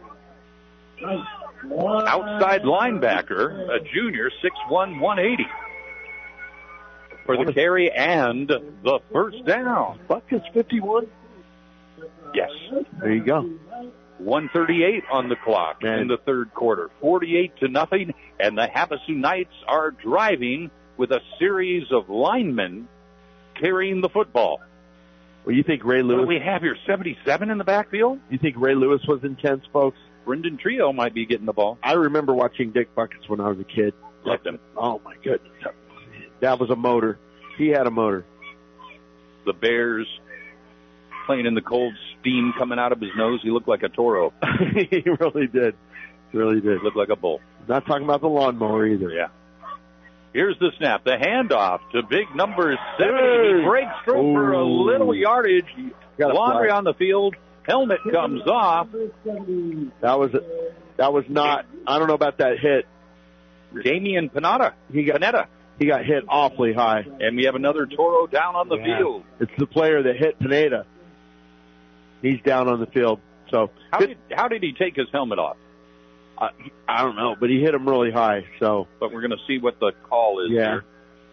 Outside linebacker, a junior, 6'1", 180. For the carry and the first down. Butkus 51. Yes. There you go. 1:38 on the clock in the third quarter. 48-0, and the Havasu Knights are driving with a series of linemen carrying the football. Well, you think Ray Lewis... What do we have here, 77 in the backfield? You think Ray Lewis was intense, folks? Brendan Trio might be getting the ball. I remember watching Dick Butkus when I was a kid. Loved him. Oh, my goodness. That was a motor. He had a motor. The Bears playing in the cold steam coming out of his nose. He looked like a toro. He really did. Really did. Looked like a bull. Not talking about the lawnmower either. Yeah. Here's the snap. The handoff to big number 70. He breaks through for a little yardage. Laundry on the field. Helmet comes off. That was not, I don't know about that hit. Damian Panetta. He got hit awfully high. And we have another Toro down on the field. It's the player that hit Pineda. He's down on the field. So how did he take his helmet off? I don't know, but he hit him really high. So, but we're going to see what the call is here.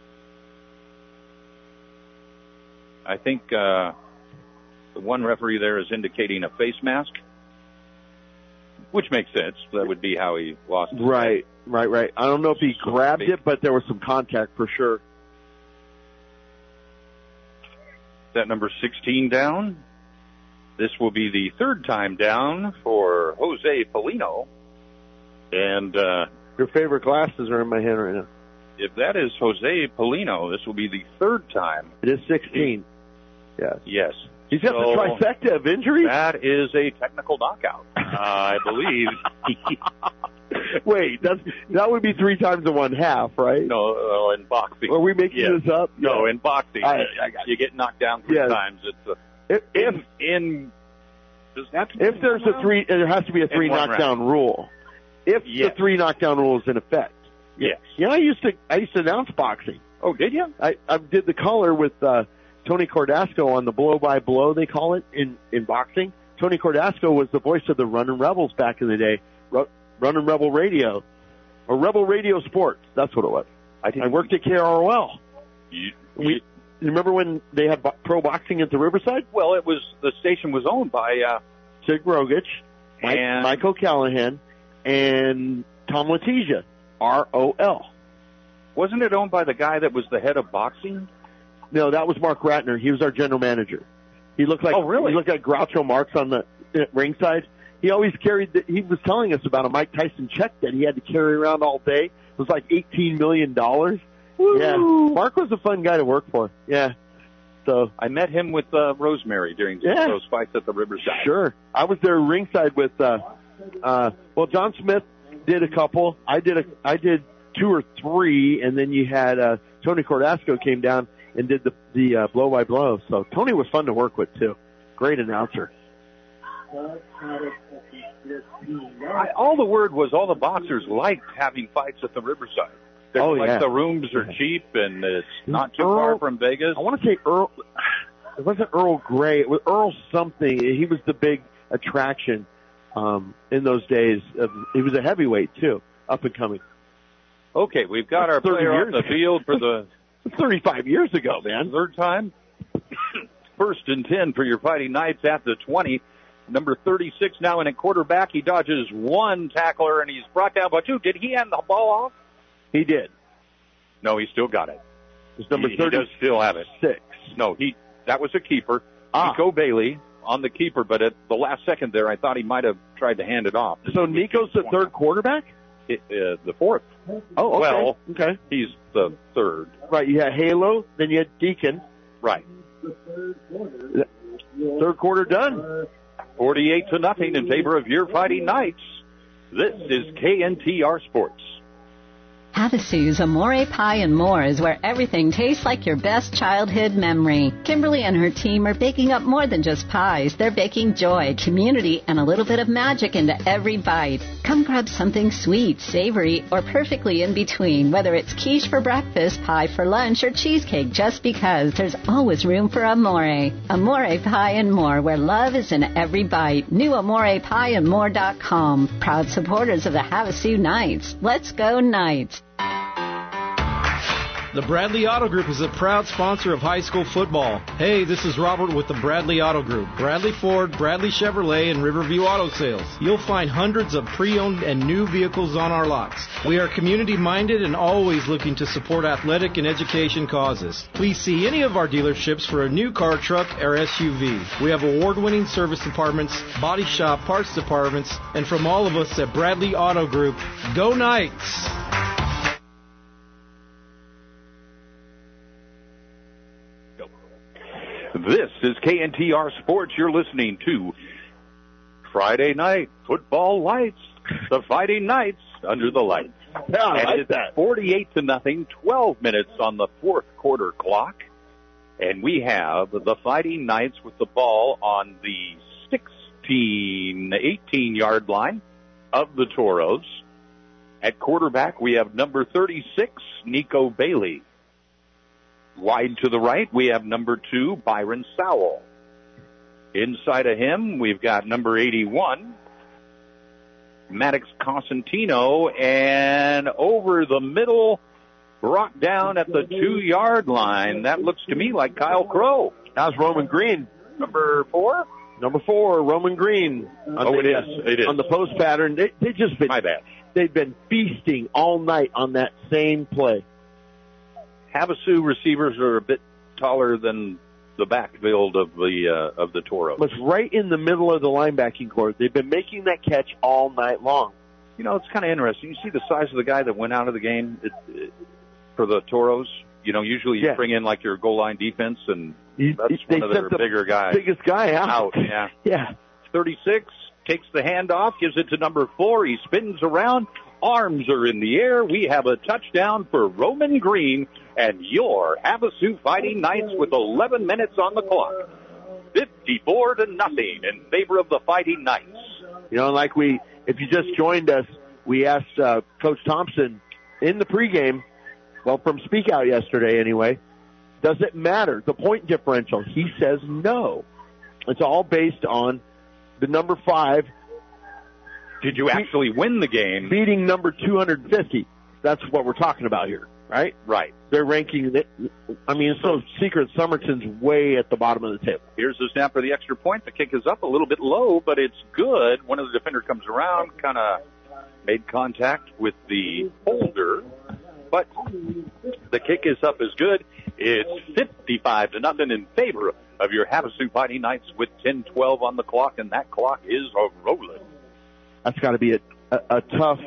I think the one referee there is indicating a face mask, which makes sense. That would be how he lost his Right. I don't know if he grabbed it, but there was some contact for sure. Is that number 16 down? This will be the third time down for Jose Polino. And your favorite glasses are in my hand right now. If that is Jose Polino, this will be the third time. It is 16. Yes. He's got the trifecta of injuries? That is a technical knockout, I believe. Wait, that would be 3 times in 1 half, right? No, in boxing. Are we making this up? No, in boxing, you get knocked down 3 times. It's if there's a 3, there has to be a 3 knockdown rule. If the 3 knockdown rule is in effect. Yes. I used to announce boxing. Oh, did you? I did the color with Tony Cordasco on the blow-by-blow, they call it, in boxing. Tony Cordasco was the voice of the Runnin' Rebels back in the day. Runnin' Rebel Radio. Or Rebel Radio Sports. That's what it was. I worked at KROL. You remember when they had pro boxing at the Riverside? Well, the station was owned by Sig Rogich, Mike O'Callahan, and Tom Letizia. ROL. Wasn't it owned by the guy that was the head of boxing? No, that was Mark Ratner. He was our general manager. He looked like He looked like Groucho Marx on the ringside. He always carried. He was telling us about a Mike Tyson check that he had to carry around all day. It was like $18 million. Woo! Yeah, Mark was a fun guy to work for. Yeah. So I met him with Rosemary during those fights at the Riverside. Sure, I was there ringside with. John Smith did a couple. I did 2 or 3, and then you had Tony Cordasco came down and did the blow by blow. So Tony was fun to work with too. Great announcer. All the word was all the boxers liked having fights at the Riverside. The rooms are cheap and it's not too far from Vegas. I want to say Earl. It wasn't Earl Grey. It was Earl something. He was the big attraction in those days. He was a heavyweight too, up and coming. Okay, we've got our player on the field for the 35 years ago, man. Third time. 1st and 10 for your Fighting Knights at the 20. Number 36 now in at quarterback. He dodges 1 tackler and he's brought down by 2. Did he hand the ball off? He did. No, he still got it. It's number 36. He does still have it. No, that was a keeper. Nico Bailey on the keeper, but at the last second there, I thought he might have tried to hand it off. So Nico's the 3rd quarterback? The 4th. Oh, okay. Well, okay. He's the 3rd. Right, you had Halo, then you had Deacon. Right. 3rd quarter done. 48-0 in favor of your Fighting Knights. This is KNTR Sports. Havasu's Amore Pie and More is where everything tastes like your best childhood memory. Kimberly and her team are baking up more than just pies. They're baking joy, community, and a little bit of magic into every bite. Come grab something sweet, savory, or perfectly in between, whether it's quiche for breakfast, pie for lunch, or cheesecake, just because there's always room for Amore. Amore Pie and More, where love is in every bite. New AmorePieandMore.com. Proud supporters of the Havasu Knights. Let's go Knights. The Bradley Auto Group is a proud sponsor of high school football. Hey, this is Robert with the Bradley Auto Group. Bradley Ford, Bradley Chevrolet, and Riverview Auto Sales. You'll find hundreds of pre-owned and new vehicles on our lots. We are community-minded and always looking to support athletic and education causes. Please see any of our dealerships for a new car, truck, or SUV. We have award-winning service departments, body shop, parts departments, and from all of us at Bradley Auto Group, go Knights! This is KNTR Sports. You're listening to Friday Night Football Lights, the Fighting Knights under the lights. Yeah, I like it's that. 48-0, 12 minutes on the fourth quarter clock. And we have the Fighting Knights with the ball on the 18-yard line of the Toros. At quarterback, we have number 36, Nico Bailey. Wide to the right, we have number 2, Byron Sowell. Inside of him, we've got number 81, Maddox Cosentino, and over the middle, brought down at the 2-yard line. That looks to me like Kyle Crow. That was Roman Green. Number 4? Number 4, Roman Green. It is. On the post pattern. They just been, my bad. They've been feasting all night on that same play. Havasu receivers are a bit taller than the backfield of the Toros. It's right in the middle of the linebacking core. They've been making that catch all night long. You know, it's kind of interesting. You see the size of the guy that went out of the game for the Toros. You know, usually you bring in like your goal line defense, and that's one of their bigger guys. Biggest guy out. Yeah. Yeah. 36 takes the handoff, gives it to number 4. He spins around. Arms are in the air. We have a touchdown for Roman Green and your Havasu Fighting Knights with 11 minutes on the clock. 54-0 in favor of the Fighting Knights. You know, if you just joined us, we asked Coach Thompson in the pregame, from Speak Out yesterday anyway, does it matter, the point differential? He says no. It's all based on the number 5. Did you actually win the game? Beating number 250. That's what we're talking about here, right? Right. They're ranking it. I mean, it's no secret Somerton's way at the bottom of the table. Here's the snap for the extra point. The kick is up a little bit low, but it's good. One of the defenders comes around, kind of made contact with the holder, but the kick is up is good. It's 55-0 in favor of your Havasu Fighting Knights with 10-12 on the clock, and that clock is rolling. That's got to be a tough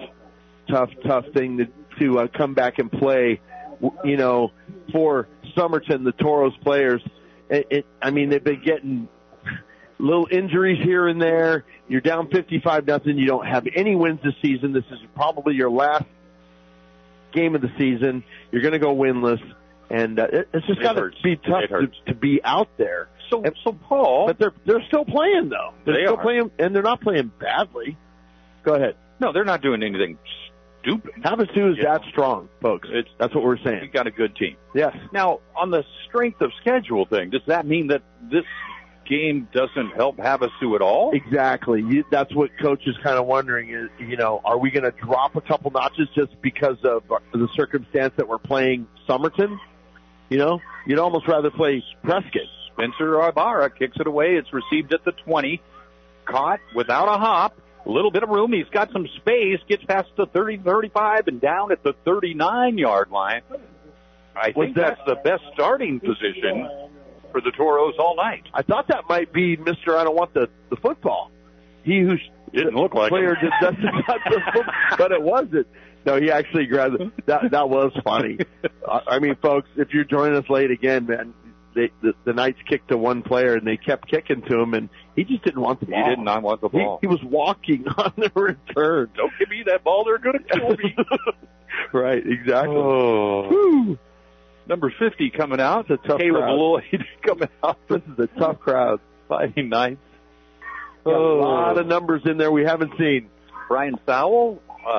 thing to come back and play, you know, for Somerton, the Toros players. I mean, they've been getting little injuries here and there. You're down 55-0. You don't have any wins this season. This is probably your last game of the season. You're going to go winless, and it's just got to be tough to be out there. So Paul, but they're still playing though. They're still playing, and they're not playing badly. Go ahead. No, they're not doing anything stupid. Havasu is that strong, folks. That's what we're saying. We've got a good team. Yes. Now, on the strength of schedule thing, does that mean that this game doesn't help Havasu at all? Exactly. That's what Coach is kind of wondering is, you know, are we going to drop a couple notches just because of the circumstance that we're playing Somerton? You know, you'd almost rather play Prescott. Spencer Ibarra kicks it away. It's received at the 20. Caught without a hop. A little bit of room. He's got some space. Gets past the 30-35 and down at the 39-yard line. I think that's the best starting position for the Toros all night. I thought that might be Mr. I don't want the football. He who didn't look like player him. doesn't got the football, but it wasn't. No, he actually grabbed it. That was funny. I mean, folks, if you're joining us late again, man, the Knights kicked to one player, and they kept kicking to him, and he just didn't want the ball. He did not want the ball. He was walking on the return. Don't give me that ball. They're going to kill me. Right, exactly. Oh. Number 50 coming out. It's a tough Caleb crowd. Lloyd coming out. This is a tough crowd. Fighting Knights. A lot of numbers in there we haven't seen. Brian Sowell,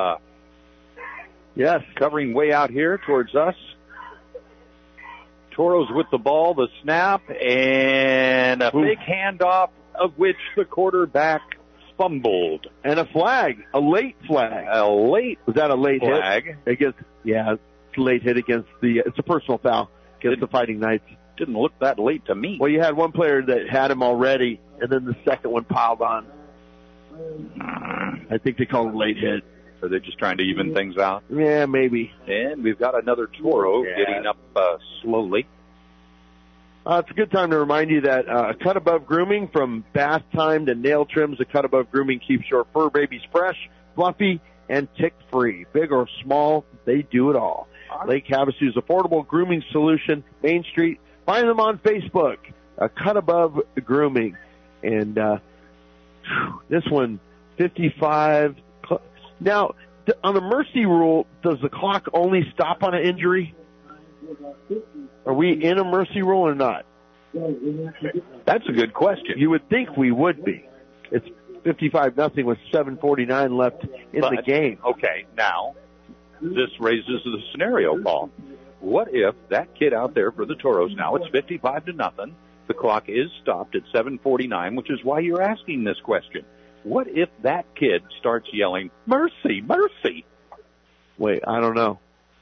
yes, covering way out here towards us. Toros with the ball, the snap, and a big handoff of which the quarterback fumbled. And a flag, a late flag. Was that a late flag hit? It's a late hit against it's a personal foul against the Fighting Knights. Didn't look that late to me. Well, you had one player that had him already, and then the second one piled on. I think they call it a late hit. Are they just trying to even things out? Yeah, maybe. And we've got another Toro getting up slowly. It's a good time to remind you that Cut Above Grooming, from bath time to nail trims, the Cut Above Grooming keeps your fur babies fresh, fluffy, and tick-free. Big or small, they do it all. Lake Havasu's affordable grooming solution, Main Street. Find them on Facebook, Cut Above Grooming. And this one, 55. Now, on the mercy rule, does the clock only stop on an injury? Are we in a mercy rule or not? That's a good question. You would think we would be. It's 55-0 with 7:49 left in the game. Okay, now, this raises the scenario, Paul. What if that kid out there for the Toros, now it's 55-0, the clock is stopped at 7:49, which is why you're asking this question. What if that kid starts yelling, "Mercy, mercy"? Wait, I don't know.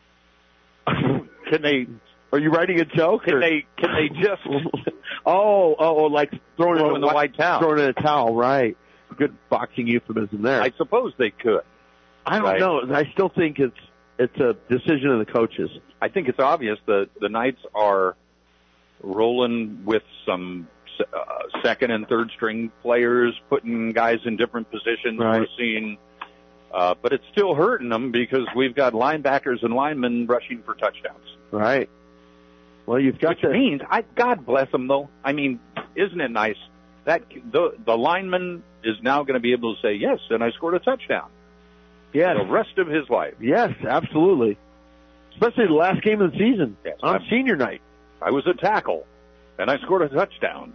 Are you writing a joke? Can they just like throwing in the white towel? Throwing in a towel, right. Good boxing euphemism there. I suppose they could. I don't know. I still think it's a decision of the coaches. I think it's obvious that the Knights are rolling with some second and third string players, putting guys in different positions. Right. We're seeing, but it's still hurting them because we've got linebackers and linemen rushing for touchdowns. Right. Well, you've got Which means, God bless them though. I mean, isn't it nice that the lineman is now going to be able to say, yes, and I scored a touchdown. Yes. The rest of his life. Yes, absolutely. Especially the last game of the season, yes, on senior night. I was a tackle, and I scored a touchdown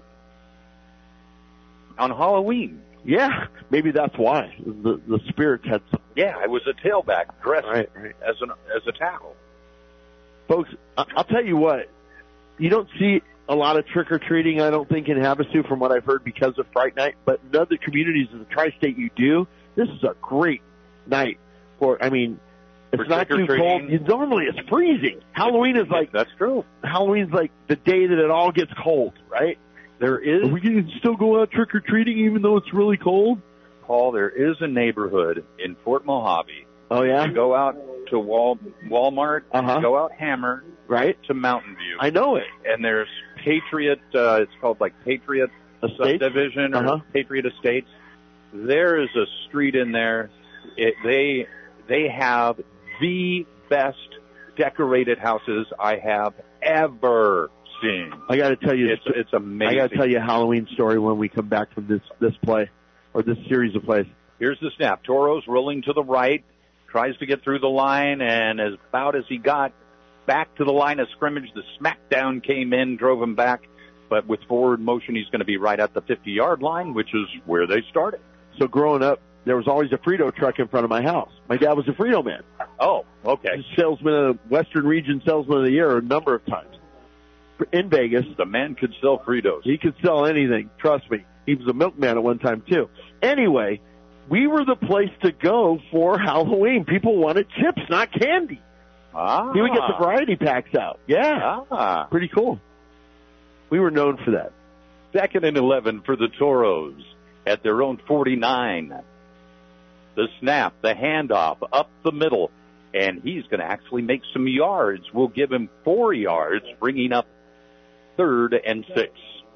on Halloween. Yeah, maybe that's why the Spirits had some. Yeah, I was a tailback dressed as a tackle. Folks, I'll tell you what, you don't see a lot of trick-or-treating, I don't think, in Havasu from what I've heard because of Fright Night, but in other communities in the Tri-State you do. This is a great night for, it's not too cold. Normally it's freezing. Halloween is like... That's true. Halloween's like the day that it all gets cold, right? There is... Are we going to still go out trick-or-treating even though it's really cold? Paul, there is a neighborhood in Fort Mojave. Oh, yeah? You go out to Walmart, go out Hammer, right, to Mountain View. I know it. And there's Patriot, it's called like Patriot Subdivision or Patriot Estates. There is a street in there. They have the best decorated houses I have ever seen. I got to tell you, it's amazing. I got to tell you a Halloween story when we come back from this play or this series of plays. Here's the snap. Toros rolling to the right, tries to get through the line, and about as he got back to the line of scrimmage, the smackdown came in, drove him back. But with forward motion, he's going to be right at the 50-yard line, which is where they started. So growing up, there was always a Frito truck in front of my house. My dad was a Frito man. Oh, okay. Salesman of Western Region Salesman of the Year a number of times. In Vegas. The man could sell Fritos. He could sell anything. Trust me. He was a milkman at one time, too. Anyway, we were the place to go for Halloween. People wanted chips, not candy. He would get the variety packs out. Yeah. Pretty cool. We were known for that. 2nd and 11 for the Toros at their own 49. The snap, the handoff, up the middle, and he's going to actually make some yards. We'll give him 4 yards, bringing up 3rd and 6.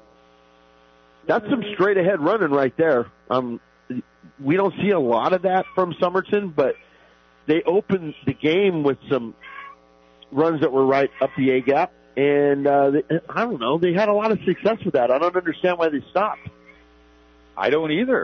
That's some straight-ahead running right there. We don't see a lot of that from Somerton, but they opened the game with some runs that were right up the A-gap, and I don't know, they had a lot of success with that. I don't understand why they stopped. I don't either.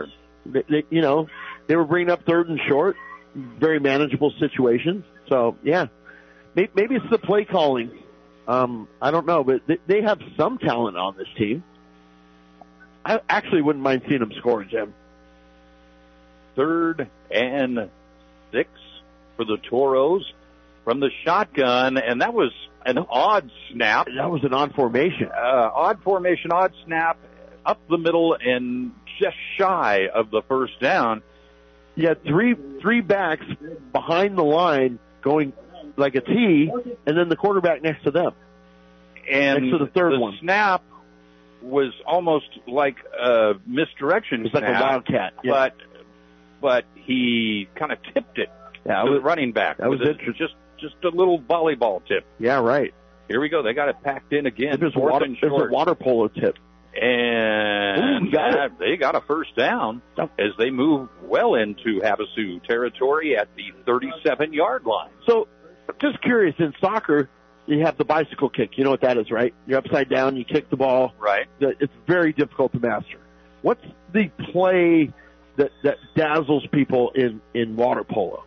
They were bringing up 3rd and short, very manageable situations. So, yeah, maybe it's the play calling. I don't know, but they have some talent on this team. I actually wouldn't mind seeing them score, Jim. 3rd and 6 for the Toros from the shotgun, and that was an odd snap. That was an odd formation. Odd formation, odd snap, up the middle and just shy of the first down. You had three backs behind the line going like a T, and then the quarterback next to them. And next to the third one. The snap was almost like a misdirection It's like snap, a wildcat. Yeah. but he kind of tipped it Yeah, to the running back. that was With interesting. Just a little volleyball tip. Yeah, right. Here we go. They got it packed in again. It was Fourth and a short. water polo tip. And they got a first down as they move well into Havasu territory at the 37-yard line. So, just curious, in soccer, you have the bicycle kick. You know what that is, right? You're upside down, you kick the ball. Right. It's very difficult to master. What's the play that dazzles people in water polo?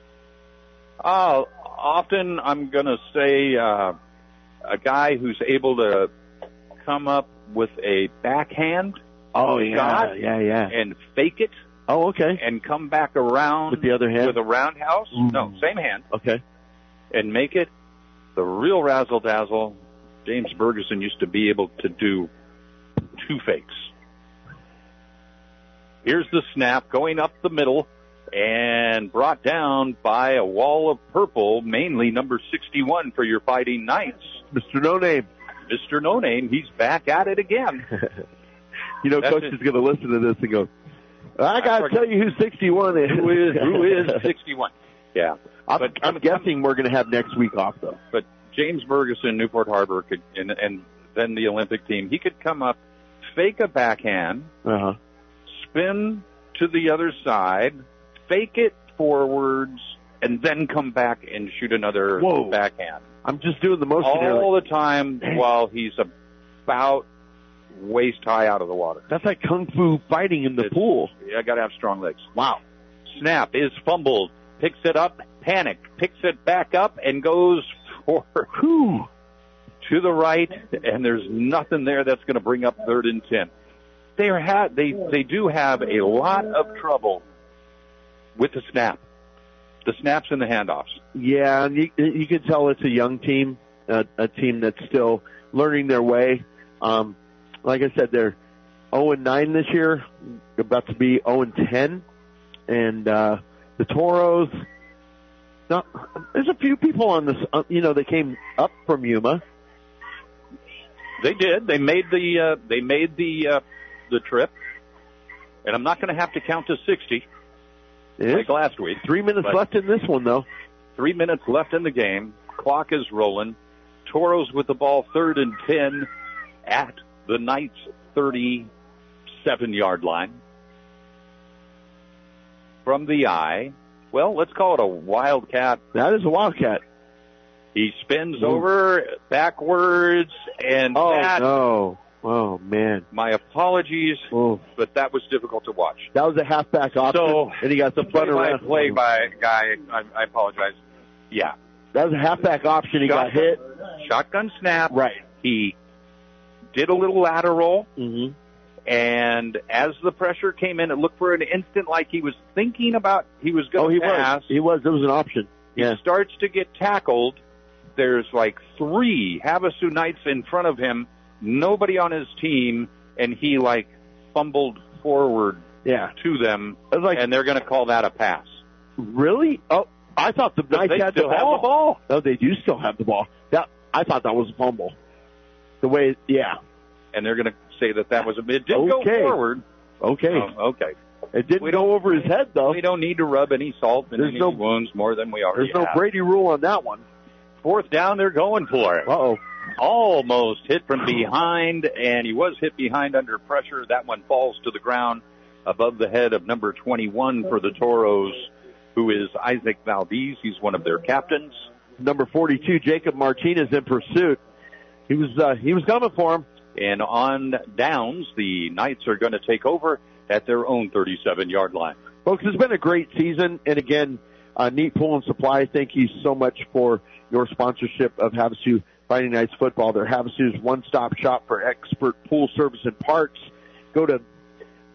Often I'm going to say a guy who's able to come up with a backhand shot and fake it. Oh, okay. And come back around with the other hand? With a roundhouse. No, same hand. Okay. And make it the real razzle-dazzle. James Bergeson used to be able to do 2 fakes. Here's the snap going up the middle and brought down by a wall of purple, mainly number 61 for your Fighting Knights. Mr. No Name. Mr. No Name, he's back at it again. You know, Coach is going to listen to this and go, I got to tell you who 61 is. Who is 61? Yeah. I'm guessing we're going to have next week off, though. But James Bergeson, Newport Harbor, could, and then the Olympic team, he could come up, fake a backhand, spin to the other side, fake it forwards, and then come back and shoot another backhand. I'm just doing the motion all the time while he's about waist high out of the water. That's like kung fu fighting in the pool. Yeah, got to have strong legs. Wow. Snap is fumbled, picks it up, panic, picks it back up, and goes for to the right, and there's nothing there that's going to bring up 3rd and 10. They do have a lot of trouble with the snap. The snaps and the handoffs. Yeah, and you can tell it's a young team, a team that's still learning their way. Like I said, they're 0-9 this year, about to be 0-10. And the Toros, now, there's a few people on this, they came up from Yuma. They did. They made the trip. And I'm not going to have to count to 60. Like last week. 3 minutes left in this one, though. 3 minutes left in the game. Clock is rolling. Toros with the ball 3rd and 10 at the Knights' 37-yard line. From the eye, well, let's call it a wildcat. That is a wildcat. He spins over backwards, and no. Oh, man. My apologies, but that was difficult to watch. That was a halfback option, and he got the fun around. Play by guy, I apologize. Yeah. That was a halfback option. He got hit. Shotgun snap. Right. He did a little lateral, and as the pressure came in, it looked for an instant like he was thinking about he was going to pass. He was. There was an option. Yeah. He starts to get tackled. There's like 3 Havasu Knights in front of him. Nobody on his team, and he fumbled forward to them, and they're going to call that a pass. Really? Oh, I thought the Knights had the ball. No, they do still have the ball. I thought that was a fumble. The way, and they're going to say that was it didn't go forward. Okay. Okay. It didn't go over his head, though. We don't need to rub any salt in any wounds more than we already have. There's no Brady rule on that one. 4th down, they're going for it. Uh-oh. Almost hit from behind, and he was hit behind under pressure. That one falls to the ground above the head of number 21 for the Toros, who is Isaac Valdez. He's one of their captains. Number 42, Jacob Martinez, in pursuit. He was coming for him. And on downs, the Knights are going to take over at their own 37-yard line. Folks, it's been a great season. And again, Neat Pool and Supply, thank you so much for your sponsorship of Havasu Fighting Knights football. They're Havasu's one-stop shop for expert pool service and parts. Go to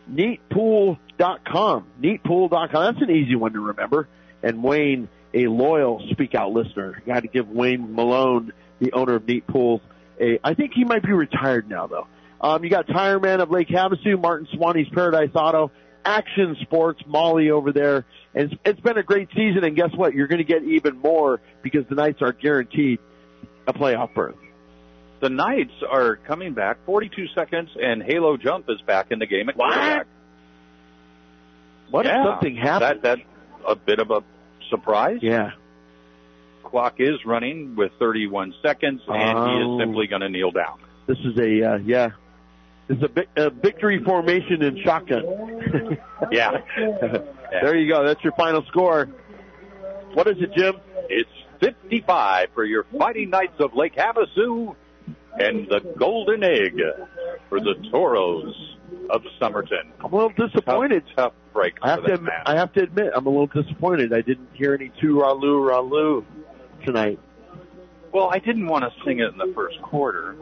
Neatpool.com. Neatpool.com. That's an easy one to remember. And Wayne, a loyal Speak Out listener. Got to give Wayne Malone, the owner of Neat Pools, I think he might be retired now, though. You got Tire Man of Lake Havasu, Martin Swanee's Paradise Auto, Action Sports, Molly over there. And it's been a great season, and guess what? You're going to get even more because the Knights are guaranteed a playoff berth. The Knights are coming back 42 seconds, and Halo Jump is back in the game at quarterback. What if something happened? That's a bit of a surprise. Yeah. Clock is running with 31 seconds, and he is simply going to kneel down. This is This is a victory formation in shotgun. Yeah. There you go. That's your final score. What is it, Jim? It's 55 for your Fighting Knights of Lake Havasu, and the golden egg for the Toros of Somerton. I'm a little disappointed. Tough break I have to admit, I'm a little disappointed. I didn't hear any Turalu tonight. Well, I didn't want to sing it in the first quarter.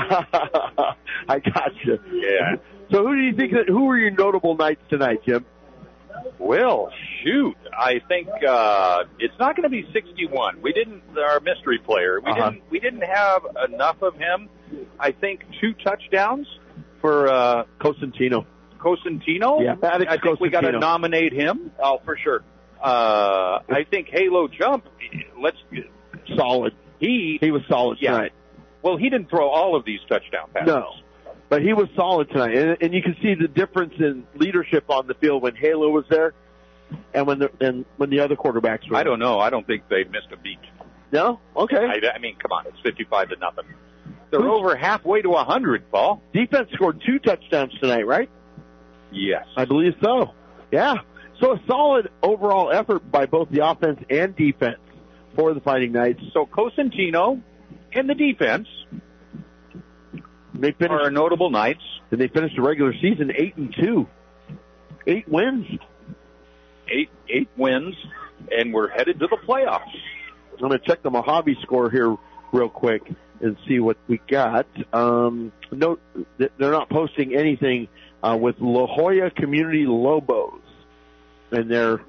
I gotcha. Yeah. So who were your notable Knights tonight, Jim? Well, shoot. I think it's not going to be 61. Our mystery player. We didn't have enough of him. I think 2 touchdowns for Cosentino. Yeah, I think we got to nominate him. Oh, for sure. I think Halo Jump. Solid. He was solid tonight. Well, he didn't throw all of these touchdown passes. No. But he was solid tonight, and you can see the difference in leadership on the field when Halo was there, and when the other quarterbacks were. I don't know. I don't think they missed a beat. No? Okay. I mean, come on, it's 55-0. They're over halfway to 100, Paul. Defense scored 2 touchdowns tonight, right? Yes, I believe so. Yeah. So a solid overall effort by both the offense and defense for the Fighting Knights. So Cosentino and the defense. They finished our notable Knights. And they finished the regular season 8-2. 8 wins. 8 wins, and we're headed to the playoffs. I'm going to check the Mojave score here real quick and see what we got. Note that they're not posting anything with La Jolla Community Lobos, and they're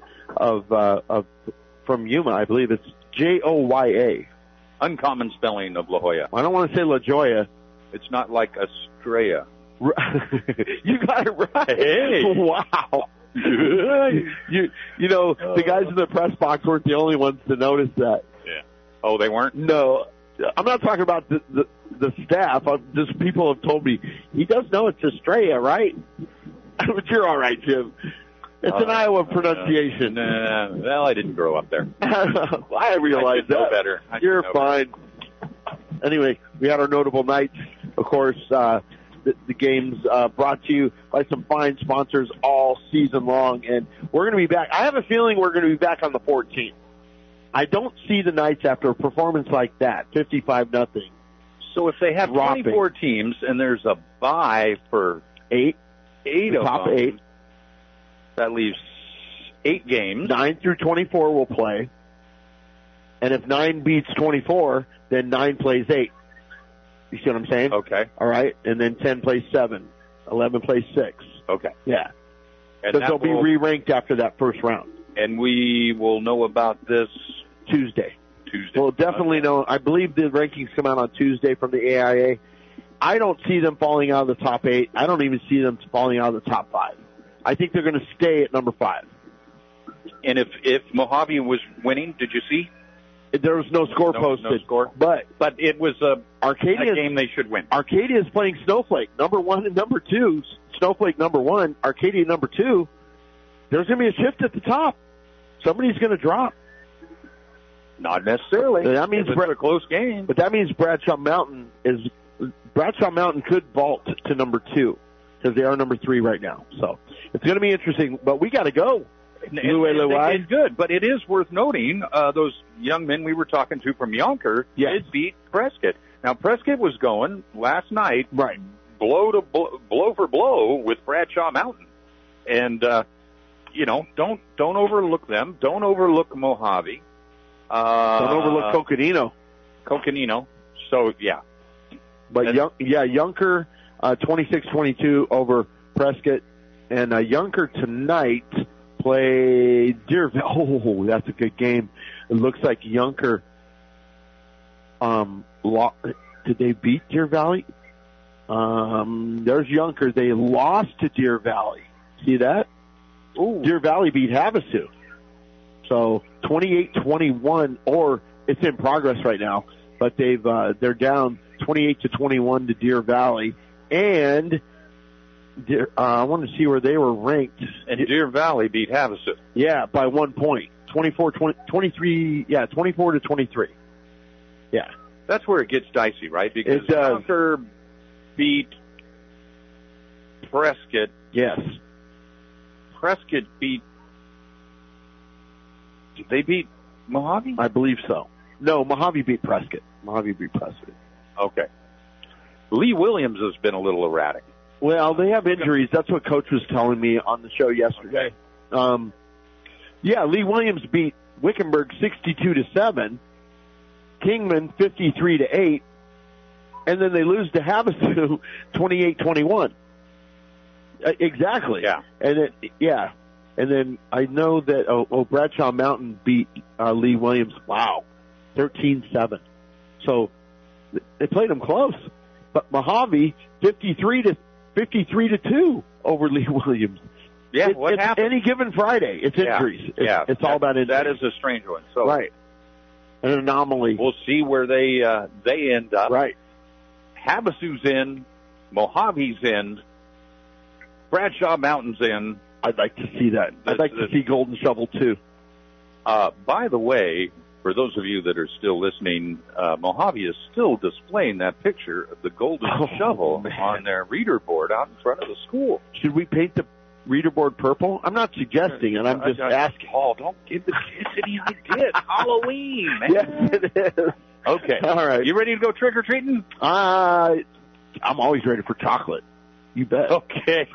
from Yuma, I believe it's Joya. Uncommon spelling of La Jolla. I don't want to say La Jolla. It's not like Estrella. You got it right. Hey. Wow. you know, the guys in the press box weren't the only ones to notice that. Yeah. Oh, they weren't? No. I'm not talking about the staff. Just people have told me, he does know it's Estrella, right? But you're all right, Jim. It's an Iowa pronunciation. Well, I didn't grow up there. I realize I know better. You're fine. Anyway, we had our notable Knights. Of course, the games brought to you by some fine sponsors all season long. And we're going to be back. I have a feeling we're going to be back on the 14th. I don't see the Knights after a performance like that, 55-0. So if they have 24 teams and there's a bye for 8 of top them, 8. That leaves 8 games. 9 through 24 will play. And if 9 beats 24, then 9 plays 8. You see what I'm saying? Okay. All right. And then 10 plays 7. 11 plays 6. Okay. Yeah. And Because they'll be re-ranked after that first round. And we will know about this Tuesday. We'll definitely know. I believe the rankings come out on Tuesday from the AIA. I don't see them falling out of the top 8. I don't even see them falling out of the top 5. I think they're going to stay at number 5. And if Mojave was winning, did you see? There was no score posted. No score. But it was a game they should win. Arcadia is playing Snowflake, number 1 and number 2. Snowflake number 1, Arcadia number 2. There's going to be a shift at the top. Somebody's going to drop. Not necessarily. That means it's a close game. But that means Bradshaw Mountain could vault to number 2 because they are number 3 right now. So it's going to be interesting. But we got to go. It's good, but it is worth noting those young men we were talking to from Yonker did beat Prescott. Now Prescott was going last night, right, blow for blow with Bradshaw Mountain, and don't overlook them. Don't overlook Mojave. Don't overlook Coconino. So yeah, but Yonker 26-22 over Prescott. And Yunker tonight played Deer Valley. Oh, that's a good game. It looks like Yunker, did they beat Deer Valley? There's Yunker. They lost to Deer Valley. See that? Ooh. Deer Valley beat Havasu. So 28-21, or it's in progress right now, but they're down 28-21 to Deer Valley. And I want to see where they were ranked. And Deer Valley beat Havasu. Yeah, by 1 point. 23, 24-23. Yeah. That's where it gets dicey, right? Because Yunker beat Prescott. Yes. Prescott beat... Did they beat Mojave? I believe so. No, Mojave beat Prescott. Okay. Lee Williams has been a little erratic. Well, they have injuries. That's what Coach was telling me on the show yesterday. Lee Williams beat Wickenburg 62-7, Kingman 53-8, and then they lose to Havasu 28-21. Exactly. Yeah. And then I know that Bradshaw Mountain beat Lee Williams. Wow, 13-7. So they played them close. But Mojave 53-2 over Lee Williams. Yeah, what happened? Any given Friday, it's injuries. It's all about injuries. That is a strange one. So right, an anomaly. We'll see where they end up. Right. Havasu's in, Mojave's in, Bradshaw Mountain's in. I'd like to see that. I'd like to see Golden Shovel too. By the way, for those of you that are still listening, Mojave is still displaying that picture of the Golden Shovel on their reader board out in front of the school. Should we paint the reader board purple? I'm not suggesting it. I'm just asking. Paul, don't give the kids any ideas. Halloween, man. Yes, it is. Okay. All right. You ready to go trick-or-treating? I'm always ready for chocolate. You bet. Okay.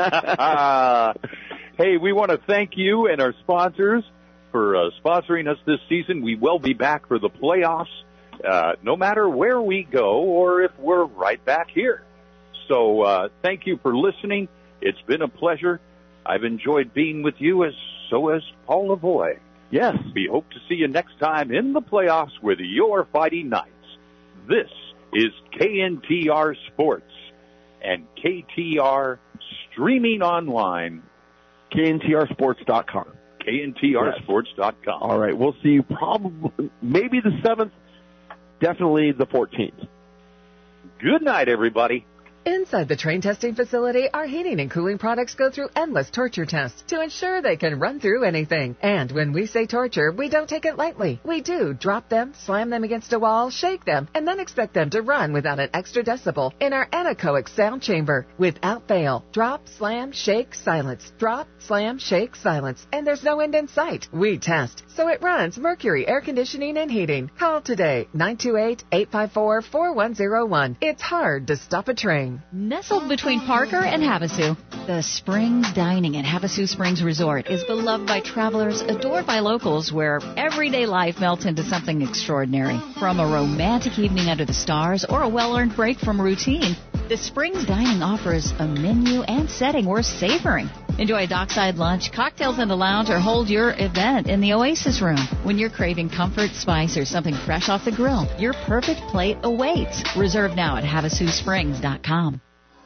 Hey, we want to thank you and our sponsors for sponsoring us this season. We will be back for the playoffs, no matter where we go or if we're right back here. So thank you for listening. It's been a pleasure. I've enjoyed being with you, so has Paul Lavoie. Yes. We hope to see you next time in the playoffs with your Fighting Knights. This is KNTR Sports and KTR streaming online. KNTRsports.com. KNTRsports.com. All right. We'll see you probably, maybe the 7th, definitely the 14th. Good night, everybody. Inside the train testing facility, our heating and cooling products go through endless torture tests to ensure they can run through anything. And when we say torture, we don't take it lightly. We do drop them, slam them against a wall, shake them, and then expect them to run without an extra decibel in our anechoic sound chamber. Without fail. Drop, slam, shake, silence. Drop, slam, shake, silence. And there's no end in sight. We test, so it runs Mercury Air Conditioning and Heating. Call today, 928-854-4101. It's hard to stop a train. Nestled between Parker and Havasu, the Springs Dining at Havasu Springs Resort is beloved by travelers, adored by locals, where everyday life melts into something extraordinary. From a romantic evening under the stars or a well-earned break from routine, the Springs Dining offers a menu and setting worth savoring. Enjoy a dockside lunch, cocktails in the lounge, or hold your event in the Oasis Room. When you're craving comfort, spice, or something fresh off the grill, your perfect plate awaits. Reserve now at HavaSuSprings.com.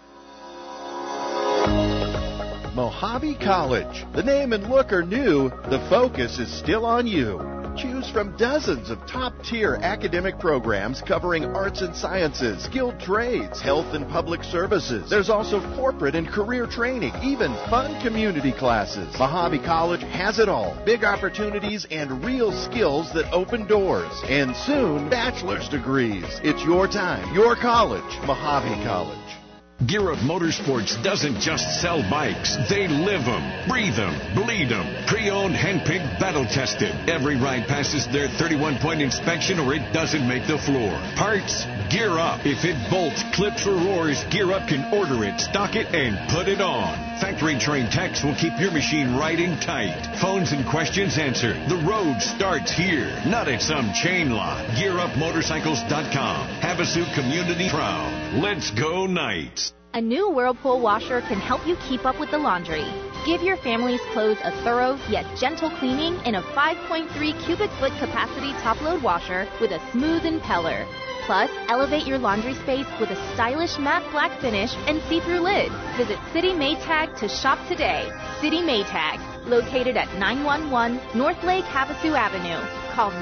Mojave College. The name and look are new. The focus is still on you. Choose from dozens of top-tier academic programs covering arts and sciences, skilled trades, health and public services. There's also corporate and career training, even fun community classes. Mojave College has it all. Big opportunities and real skills that open doors. And soon, bachelor's degrees. It's your time, your college, Mojave College. Gear Up Motorsports doesn't just sell bikes. They live them, breathe them, bleed them. Pre-owned, hand-picked, battle-tested. Every ride passes their 31-point inspection or it doesn't make the floor. Parts? Gear Up. If it bolts, clips, or roars, Gear Up can order it, stock it, and put it on. Factory-trained techs will keep your machine riding tight. Phones and questions answered. The road starts here, not at some chain lot. GearUpMotorcycles.com. Havasu Community proud. Let's go Knights. A new Whirlpool washer can help you keep up with the laundry. Give your family's clothes a thorough yet gentle cleaning in a 5.3 cubic foot capacity top-load washer with a smooth impeller. Plus, elevate your laundry space with a stylish matte black finish and see-through lid. Visit City Maytag to shop today. City Maytag, located at 911 North Lake Havasu Avenue. Call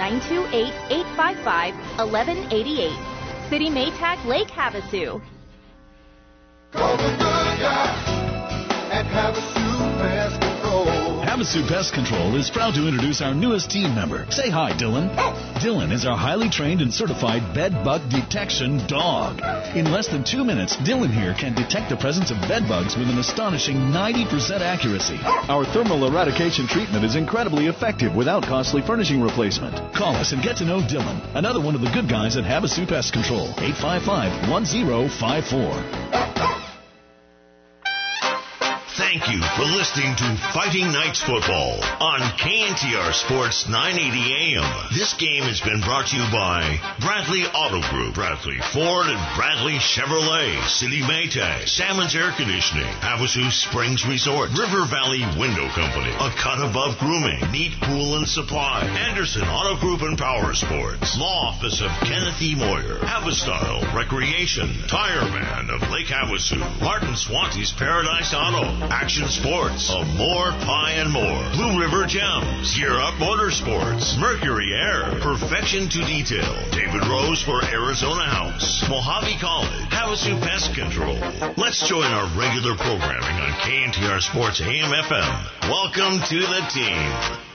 928-855-1188. City Maytag, Lake Havasu. Call the good guys at Havasu Pest Control. Havasu Pest Control is proud to introduce our newest team member. Say hi, Dylan. Dylan is our highly trained and certified bed bug detection dog. In less than 2 minutes, Dylan here can detect the presence of bed bugs with an astonishing 90% accuracy. Our thermal eradication treatment is incredibly effective without costly furnishing replacement. Call us and get to know Dylan, another one of the good guys at Havasu Pest Control. 855-1054. Thank you for listening to Fighting Knights Football on KNTR Sports 980 AM. This game has been brought to you by Bradley Auto Group, Bradley Ford and Bradley Chevrolet, City Maytag, Salmon's Air Conditioning, Havasu Springs Resort, River Valley Window Company, A Cut Above Grooming, Neat Pool and Supply, Anderson Auto Group and Power Sports, Law Office of Kenneth E. Moyer, Havastyle Recreation, Tire Man of Lake Havasu, Martin Swante's Paradise Auto, Action Sports, More Pie and More, Blue River Gems, Gear Up Motorsports, Mercury Air, Perfection to Detail, David Rose for Arizona House, Mojave College, Havasu Pest Control. Let's join our regular programming on KNTR Sports AM/FM. Welcome to the team.